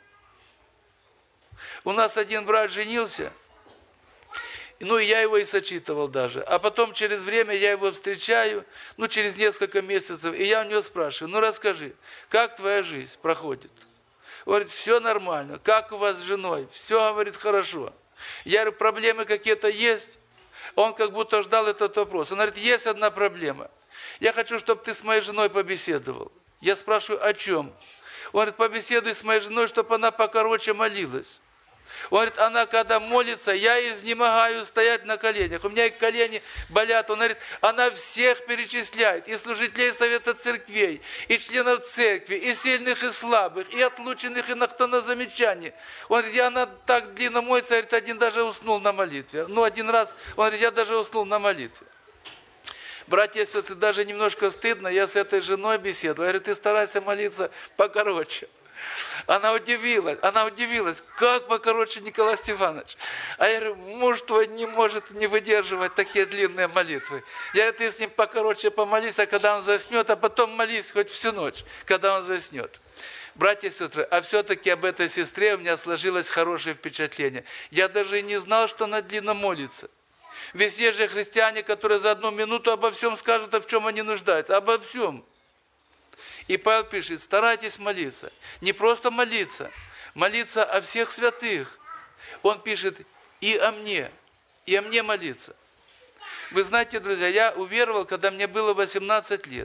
У нас один брат женился, ну и я его и сочитывал даже. А потом через время я его встречаю, ну через несколько месяцев, и я у него спрашиваю: ну расскажи, как твоя жизнь проходит? Он говорит: все нормально. Как у вас с женой? Все, говорит, хорошо. Я говорю: проблемы какие-то есть? Он как будто ждал этот вопрос. Он говорит: есть одна проблема. Я хочу, чтобы ты с моей женой побеседовал. Я спрашиваю: о чем? Он говорит: побеседуй с моей женой, чтобы она покороче молилась. Он говорит: она когда молится, я изнемогаю стоять на коленях. У меня и колени болят. Он говорит: она всех перечисляет. И служителей Совета Церквей, и членов церкви, и сильных, и слабых, и отлученных, и на кто на замечание. Он говорит: и она так длинно молится, говорит, один даже уснул на молитве. Ну, один раз, он говорит, я даже уснул на молитве. Братья, если ты даже немножко стыдно, я с этой женой беседовал. Я говорю: ты старайся молиться покороче. Она удивилась, она удивилась, как покороче, Николай Степанович. А я говорю: муж твой не может не выдерживать такие длинные молитвы. Я говорю: ты с ним покороче помолись, а когда он заснет, а потом молись хоть всю ночь, когда он заснет. Братья и сестры, а все-таки об этой сестре у меня сложилось хорошее впечатление. Я даже и не знал, что она длинно молится. Ведь есть же христиане, которые за одну минуту обо всем скажут, а в чем они нуждаются. Обо всем. И Павел пишет: старайтесь молиться. Не просто молиться, молиться о всех святых. Он пишет: и о мне, и о мне молиться. Вы знаете, друзья, я уверовал, когда мне было восемнадцать лет.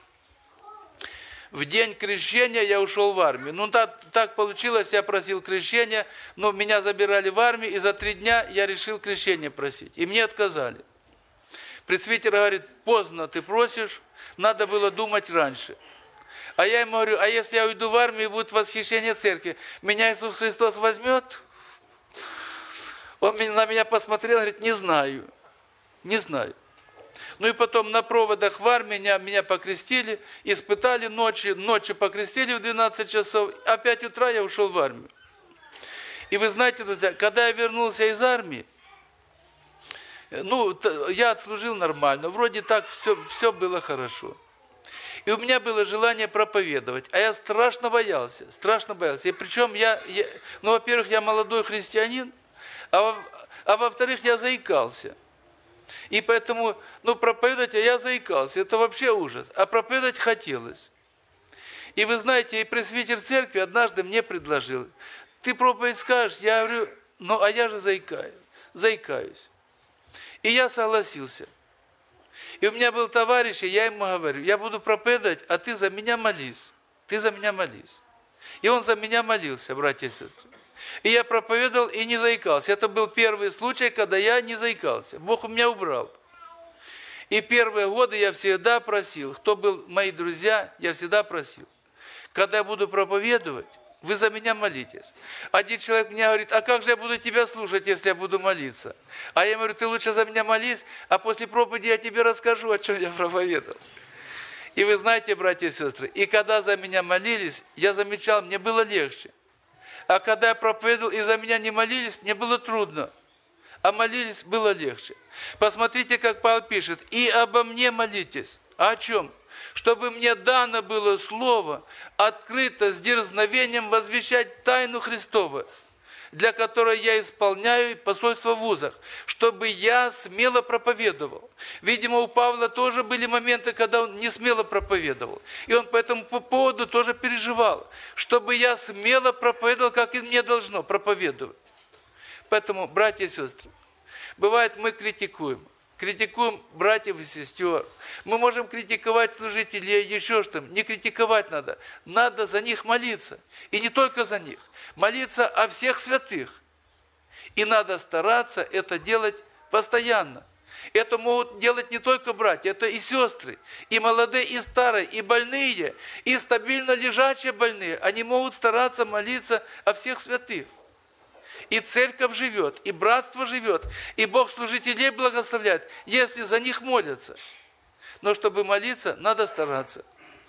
В день крещения я ушел в армию. Ну, так, так получилось, я просил крещения, но меня забирали в армию, и за три дня я решил крещение просить. И мне отказали. Пресвитер говорит: поздно ты просишь, надо было думать раньше. А я ему говорю: а если я уйду в армию и будет восхищение церкви, меня Иисус Христос возьмет? Он на меня посмотрел и говорит: не знаю, не знаю. Ну и потом на проводах в армии меня, меня покрестили, испытали ночью, ночью покрестили в двенадцать часов, а в пять утра я ушел в армию. И вы знаете, друзья, когда я вернулся из армии, ну, я отслужил нормально, вроде так все, все было хорошо. И у меня было желание проповедовать, а я страшно боялся, страшно боялся. И причем я, я ну, во-первых, я молодой христианин, а, во, а во-вторых, я заикался. И поэтому, ну, проповедовать, а я заикался, это вообще ужас. А проповедовать хотелось. И вы знаете, и пресвитер церкви однажды мне предложил: ты проповедь скажешь? Я говорю: ну, а я же заикаюсь, заикаюсь. И я согласился. И у меня был товарищ, и я ему говорю: я буду проповедовать, а ты за меня молись. Ты за меня молись. И он за меня молился, братья и сестры. И я проповедовал и не заикался. Это был первый случай, когда я не заикался. Бог у меня убрал. И первые годы я всегда просил, кто был мои друзья, я всегда просил, когда я буду проповедовать, вы за меня молитесь. Один человек мне говорит, а как же я буду тебя слушать, если я буду молиться? А я ему говорю, ты лучше за меня молись, а после проповеди я тебе расскажу, о чем я проповедовал. И вы знаете, братья и сестры, и когда за меня молились, я замечал, мне было легче. А когда я проповедовал и за меня не молились, мне было трудно. А молились, было легче. Посмотрите, как Павел пишет, и обо мне молитесь. А о чем? Чтобы мне дано было слово, открыто с дерзновением возвещать тайну Христову, для которой я исполняю посольство в вузах, чтобы я смело проповедовал. Видимо, у Павла тоже были моменты, когда он не смело проповедовал. И он по этому поводу тоже переживал, чтобы я смело проповедовал, как и мне должно проповедовать. Поэтому, братья и сестры, бывает, мы критикуем. Критикуем братьев и сестер. Мы можем критиковать служителей, еще что-то. Не критиковать надо. Надо за них молиться. И не только за них. Молиться о всех святых. И надо стараться это делать постоянно. Это могут делать не только братья, это и сестры, и молодые, и старые, и больные, и стабильно лежачие больные. Они могут стараться молиться о всех святых. И церковь живет, и братство живет, и Бог служителей благословляет, если за них молятся. Но чтобы молиться, надо стараться.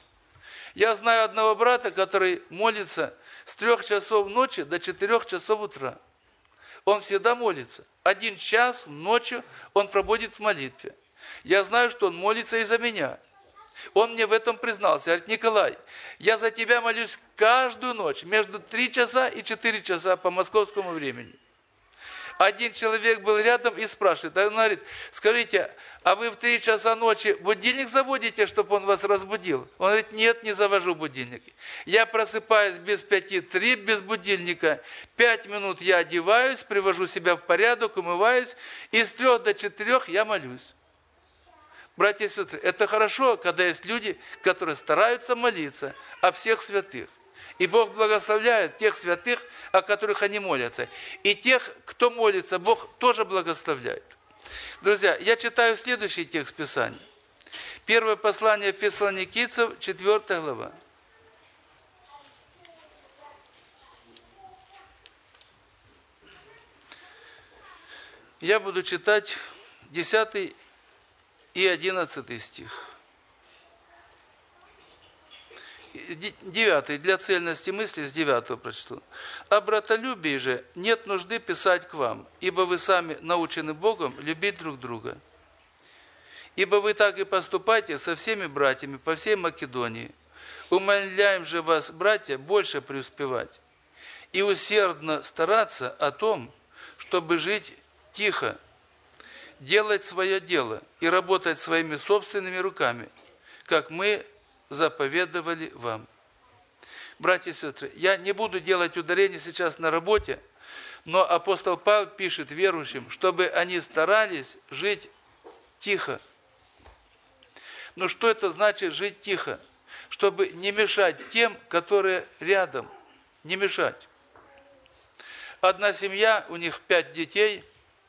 Я знаю одного брата, который молится с трех часов ночи до четырех часов утра. Он всегда молится. Один час ночью он проводит в молитве. Я знаю, что он молится и за меня. Он мне в этом признался. Говорит, Николай, я за тебя молюсь каждую ночь, между три часа и четыре часа по московскому времени. Один человек был рядом и спрашивает, он говорит, скажите, а вы в три часа ночи будильник заводите, чтобы он вас разбудил? Он говорит, нет, не завожу будильник. Я просыпаюсь без пяти три, без будильника. Пять минут я одеваюсь, привожу себя в порядок, умываюсь, и с трех до четырех я молюсь. Братья и сестры, это хорошо, когда есть люди, которые стараются молиться о всех святых. И Бог благословляет тех святых, о которых они молятся. И тех, кто молится, Бог тоже благословляет. Друзья, я читаю следующий текст Писания. Первое послание Фессалоникийцев, четвёртая глава. Я буду читать десятый и одиннадцатый стих. Девятый, для цельности мысли с девятого прочту. «О братолюбии же нет нужды писать к вам, ибо вы сами научены Богом любить друг друга. Ибо вы так и поступаете со всеми братьями по всей Македонии. Умоляем же вас, братья, больше преуспевать и усердно стараться о том, чтобы жить тихо, делать свое дело и работать своими собственными руками, как мы заповедовали вам». Братья и сестры, я не буду делать ударение сейчас на работе, но апостол Павел пишет верующим, чтобы они старались жить тихо. Но что это значит жить тихо? Чтобы не мешать тем, которые рядом. Не мешать. Одна семья, у них пять детей.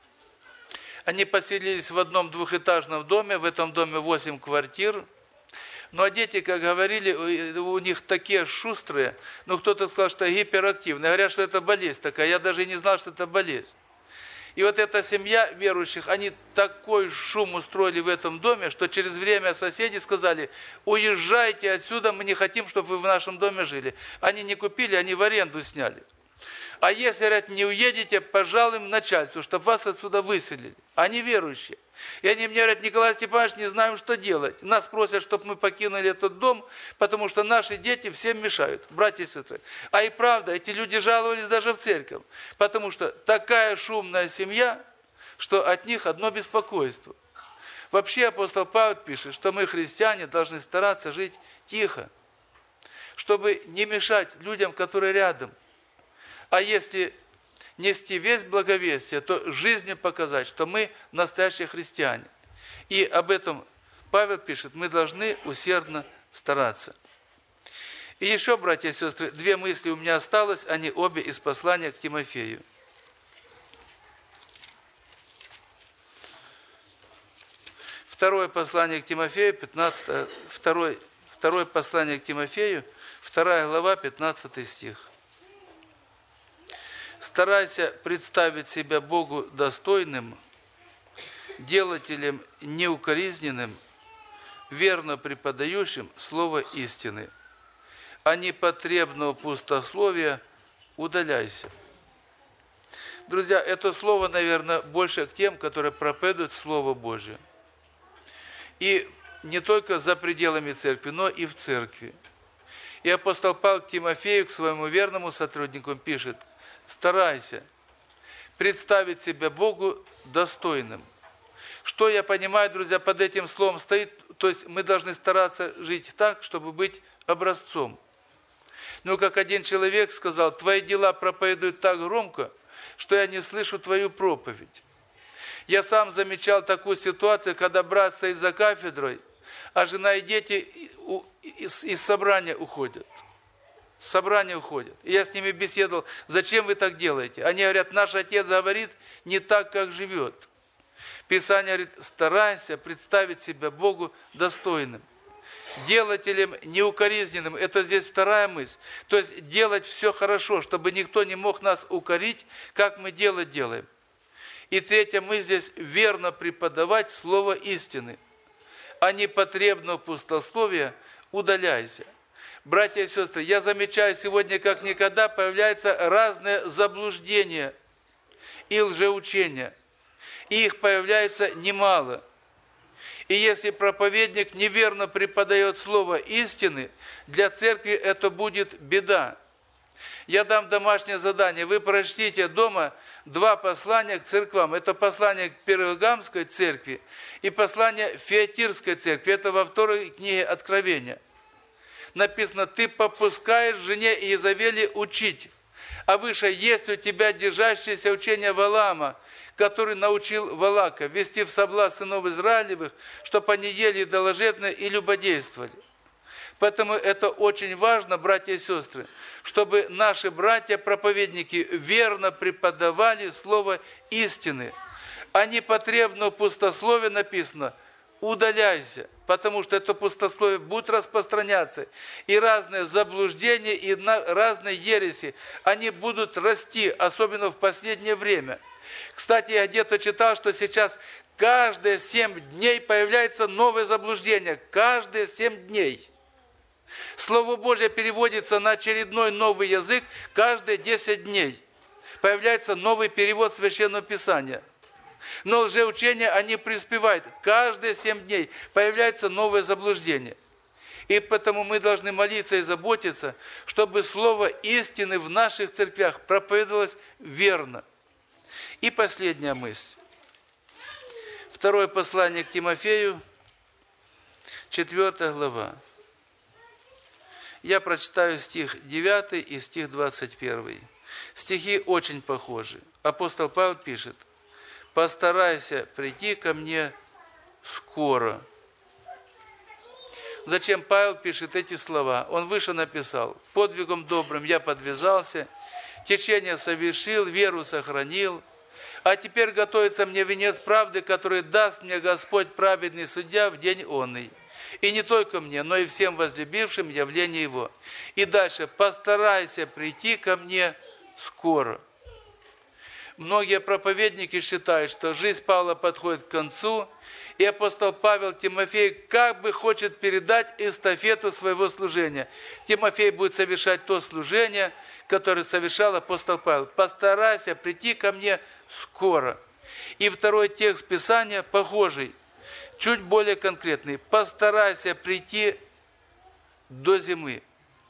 Они поселились в одном двухэтажном доме, в этом доме восемь квартир. Ну а дети, как говорили, у них такие шустрые, ну кто-то сказал, что гиперактивные. Говорят, что это болезнь такая, я даже и не знал, что это болезнь. И вот эта семья верующих, они такой шум устроили в этом доме, что через время соседи сказали, уезжайте отсюда, мы не хотим, чтобы вы в нашем доме жили. Они не купили, они в аренду сняли. А если, говорят, не уедете, пожалуем начальству, чтобы вас отсюда выселили. Они верующие. И они мне говорят, Николай Степанович, не знаем, что делать. Нас просят, чтобы мы покинули этот дом, потому что наши дети всем мешают, братья и сестры. А и правда, эти люди жаловались даже в церковь, потому что такая шумная семья, что от них одно беспокойство. Вообще апостол Павел пишет, что мы, христиане, должны стараться жить тихо, чтобы не мешать людям, которые рядом. А если нести весть благовестия, то жизнью показать, что мы настоящие христиане. И об этом Павел пишет, мы должны усердно стараться. И еще, братья и сестры, две мысли у меня осталось, они обе из послания к Тимофею. Второе послание к Тимофею, пятнадцатое, второе, второе послание к Тимофею, вторая глава, пятнадцатый стих. «Старайся представить себя Богу достойным, делателем неукоризненным, верно преподающим слово истины, а непотребного пустословия удаляйся». Друзья, это слово, наверное, больше к тем, которые проповедуют Слово Божие. И не только за пределами церкви, но и в церкви. И апостол Павел к Тимофею, к своему верному сотруднику, пишет: «Старайся представить себя Богу достойным». Что я понимаю, друзья, под этим словом стоит, то есть мы должны стараться жить так, чтобы быть образцом. Но как один человек сказал: «Твои дела проповедуют так громко, что я не слышу твою проповедь». Я сам замечал такую ситуацию, когда брат стоит за кафедрой, а жена и дети из, из собрания уходят. С собрания уходят. И я с ними беседовал: зачем вы так делаете? Они говорят: наш отец говорит не так, как живет. Писание говорит: старайся представить себя Богу достойным, делателем неукоризненным. Это здесь вторая мысль. То есть делать все хорошо, чтобы никто не мог нас укорить, как мы делать делаем. И третья мысль здесь: верно преподавать слово истины, а непотребного пустословия удаляйся. Братья и сестры, я замечаю сегодня, как никогда появляются разные заблуждения и лжеучения. И их появляется немало. И если проповедник неверно преподает слово истины, для церкви это будет беда. Я дам домашнее задание. Вы прочтите дома два послания к церквам. Это послание к Пергамской церкви и послание Фиатирской церкви. Это во второй книге Откровения. Написано: «Ты попускаешь жене Иезавели учить, а выше есть у тебя держащееся учение Валаама, который научил Валака вести в соблазн сынов Израилевых, чтобы они ели идоложертвенно и любодействовали». Поэтому это очень важно, братья и сестры, чтобы наши братья-проповедники верно преподавали слово истины. А непотребного пустословия написано: удаляйся, потому что это пустословие будет распространяться. И разные заблуждения, и разные ереси, они будут расти, особенно в последнее время. Кстати, я где-то читал, что сейчас каждые семь дней появляется новое заблуждение. Каждые семь дней. Слово Божье переводится на очередной новый язык каждые десять дней. Появляется новый перевод Священного Писания. Но лжеучения, они преуспевают. Каждые семь дней появляется новое заблуждение. И поэтому мы должны молиться и заботиться, чтобы слово истины в наших церквях проповедовалось верно. И последняя мысль. Второе послание к Тимофею, четвёртая глава. Я прочитаю стих девятый и стих двадцать первый. Стихи очень похожи. Апостол Павел пишет: «Постарайся прийти ко мне скоро». Зачем Павел пишет эти слова? Он выше написал: «Подвигом добрым я подвязался, течение совершил, веру сохранил, а теперь готовится мне венец правды, который даст мне Господь праведный судья в день онный. И не только мне, но и всем возлюбившим явление Его». И дальше: «Постарайся прийти ко мне скоро». Многие проповедники считают, что жизнь Павла подходит к концу, и апостол Павел Тимофею как бы хочет передать эстафету своего служения. Тимофей будет совершать то служение, которое совершал апостол Павел. «Постарайся прийти ко мне скоро». И второй текст Писания похожий, чуть более конкретный: «Постарайся прийти до зимы».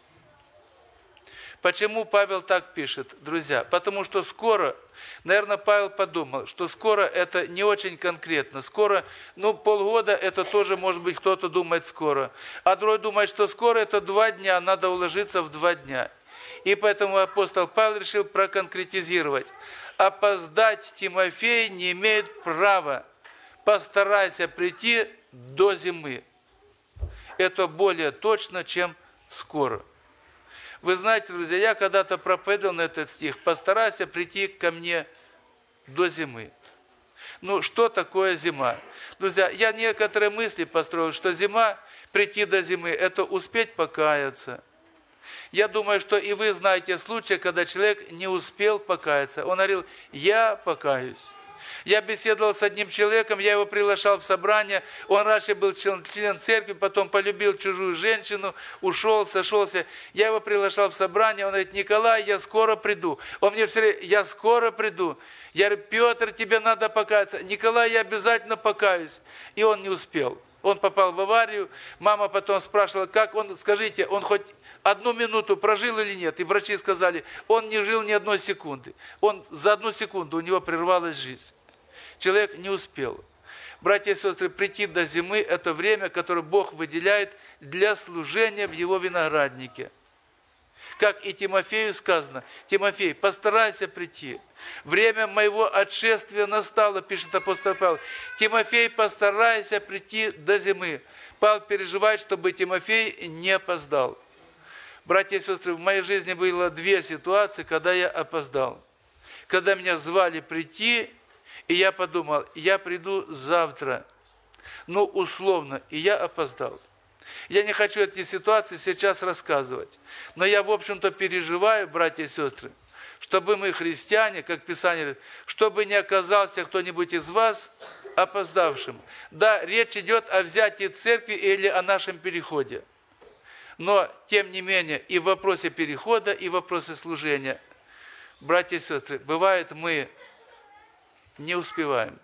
Почему Павел так пишет, друзья? Потому что скоро, наверное, Павел подумал, что скоро это не очень конкретно. Скоро, ну, полгода это тоже, может быть, кто-то думает скоро. А другой думает, что скоро это два дня, надо уложиться в два дня. И поэтому апостол Павел решил проконкретизировать: опоздать Тимофей не имеет права. Постарайся прийти до зимы. Это более точно, чем скоро. Вы знаете, друзья, я когда-то проповедовал на этот стих: «Постарайся прийти ко мне до зимы». Ну, что такое зима? Друзья, я некоторые мысли построил, что зима, прийти до зимы, это успеть покаяться. Я думаю, что и вы знаете случаи, когда человек не успел покаяться. Он говорил: я покаюсь. Я беседовал с одним человеком, я его приглашал в собрание, он раньше был член, член церкви, потом полюбил чужую женщину, ушел, сошелся. Я его приглашал в собрание, он говорит: Николай, я скоро приду. Он мне все время: я скоро приду. Я говорю: Петр, тебе надо покаяться. Николай, я обязательно покаюсь. И он не успел. Он попал в аварию, мама потом спрашивала: как он, скажите, он хоть одну минуту прожил или нет? И врачи сказали: он не жил ни одной секунды. Он за одну секунду, у него прервалась жизнь. Человек не успел. Братья и сестры, прийти до зимы – это время, которое Бог выделяет для служения в Его винограднике. Как и Тимофею сказано: Тимофей, постарайся прийти. Время моего отшествия настало, пишет апостол Павел. Тимофей, постарайся прийти до зимы. Павел переживает, чтобы Тимофей не опоздал. Братья и сестры, в моей жизни было две ситуации, когда я опоздал. Когда меня звали прийти, и я подумал: я приду завтра. Ну, условно, и я опоздал. Я не хочу эти ситуации сейчас рассказывать. Но я, в общем-то, переживаю, братья и сестры, чтобы мы, христиане, как Писание говорит, чтобы не оказался кто-нибудь из вас опоздавшим. Да, речь идет о взятии церкви или о нашем переходе. Но, тем не менее, и в вопросе перехода, и в вопросе служения, братья и сестры, бывает, мы не успеваем.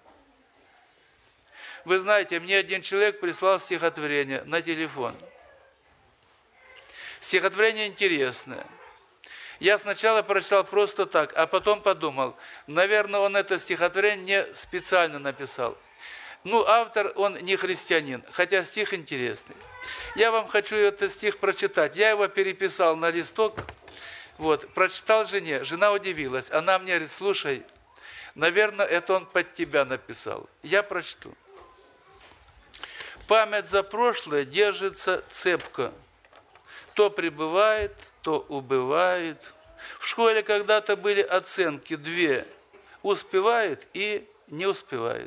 Вы знаете, мне один человек прислал стихотворение на телефон. Стихотворение интересное. Я сначала прочитал просто так, а потом подумал: наверное, он это стихотворение не специально написал. Ну, автор, он не христианин, хотя стих интересный. Я вам хочу этот стих прочитать. Я его переписал на листок, вот, прочитал жене. Жена удивилась. Она мне говорит: слушай, наверное, это он под тебя написал. Я прочту. Память за прошлое держится цепко. То прибывает, то убывает. В школе когда-то были оценки две. Успевает и не успевает.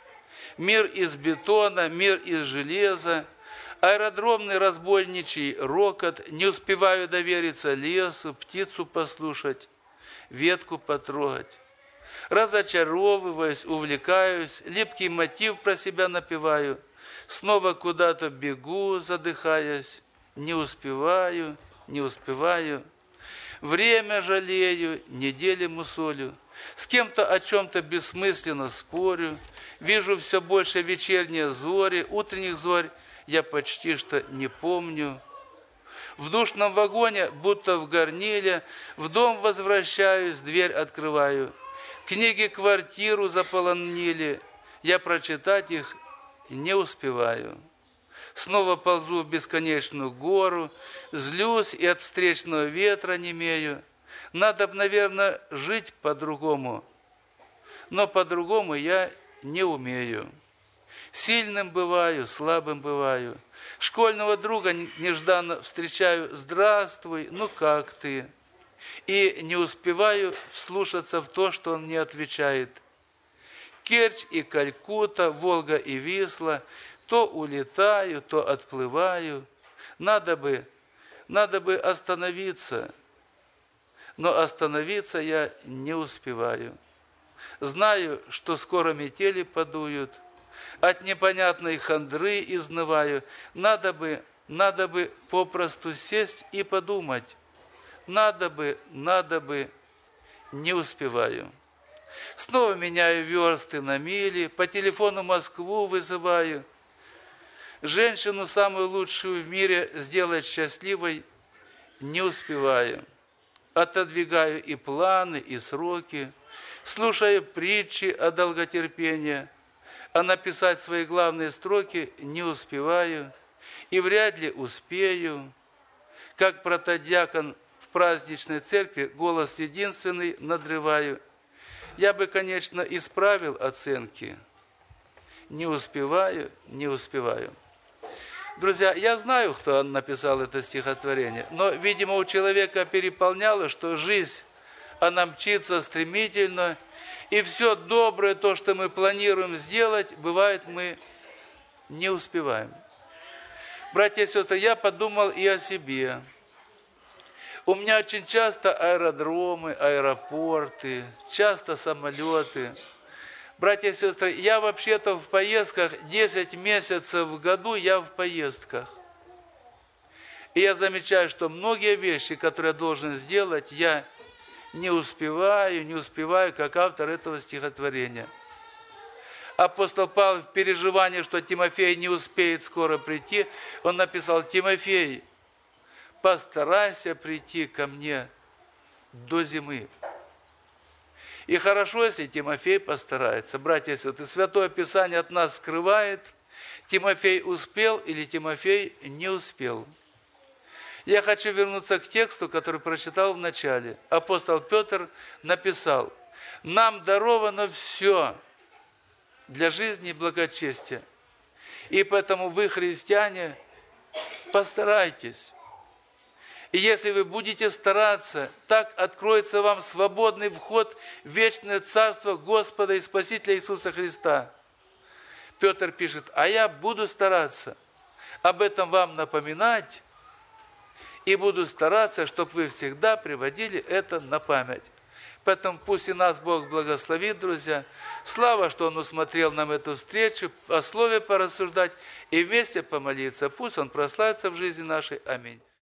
Мир из бетона, мир из железа. Аэродромный разбойничий рокот. Не успеваю довериться лесу, птицу послушать, ветку потрогать. Разочаровываясь, увлекаюсь, липкий мотив про себя напеваю. Снова куда-то бегу, задыхаясь, не успеваю, не успеваю. Время жалею, недели мусолю, с кем-то о чем-то бессмысленно спорю. Вижу все больше вечерние зори, утренних зорь я почти что не помню. В душном вагоне, будто в горниле, в дом возвращаюсь, дверь открываю. Книги квартиру заполонили, я прочитать их не успеваю. Снова ползу в бесконечную гору, злюсь и от встречного ветра немею. Надо бы, наверное, жить по-другому, но по-другому я не умею. Сильным бываю, слабым бываю. Школьного друга нежданно встречаю: здравствуй, ну как ты? И не успеваю вслушаться в то, что он мне отвечает. Керчь и Калькутта, Волга и Висла, то улетаю, то отплываю. Надо бы, надо бы остановиться, но остановиться я не успеваю. Знаю, что скоро метели подуют, от непонятной хандры изнываю. Надо бы, надо бы попросту сесть и подумать. Надо бы, надо бы, не успеваю. Снова меняю версты на мили, по телефону Москву вызываю. Женщину, самую лучшую в мире, сделать счастливой не успеваю. Отодвигаю и планы, и сроки, слушаю притчи о долготерпении, а написать свои главные строки не успеваю и вряд ли успею. Как протодиакон в праздничной церкви голос единственный надрываю. Я бы, конечно, исправил оценки. Не успеваю, не успеваю. Друзья, я знаю, кто написал это стихотворение, но, видимо, у человека переполняло, что жизнь, она мчится стремительно, и все доброе, то, что мы планируем сделать, бывает, мы не успеваем. Братья и сестры, я подумал и о себе. У меня очень часто аэродромы, аэропорты, часто самолеты. Братья и сестры, я вообще-то в поездках, десять месяцев в году я в поездках. И я замечаю, что многие вещи, которые я должен сделать, я не успеваю, не успеваю, как автор этого стихотворения. Апостол Павел в переживании, что Тимофей не успеет скоро прийти, он написал: Тимофей, постарайся прийти ко мне до зимы. И хорошо, если Тимофей постарается. Братья и сестры, Святое Писание от нас скрывает, Тимофей успел или Тимофей не успел. Я хочу вернуться к тексту, который прочитал в начале. Апостол Петр написал: нам даровано все для жизни и благочестия. И поэтому вы, христиане, постарайтесь. И если вы будете стараться, так откроется вам свободный вход в вечное Царство Господа и Спасителя Иисуса Христа. Петр пишет: а я буду стараться об этом вам напоминать, и буду стараться, чтобы вы всегда приводили это на память. Поэтому пусть и нас Бог благословит, друзья. Слава, что Он усмотрел нам эту встречу, о Слове порассуждать и вместе помолиться. Пусть Он прославится в жизни нашей. Аминь.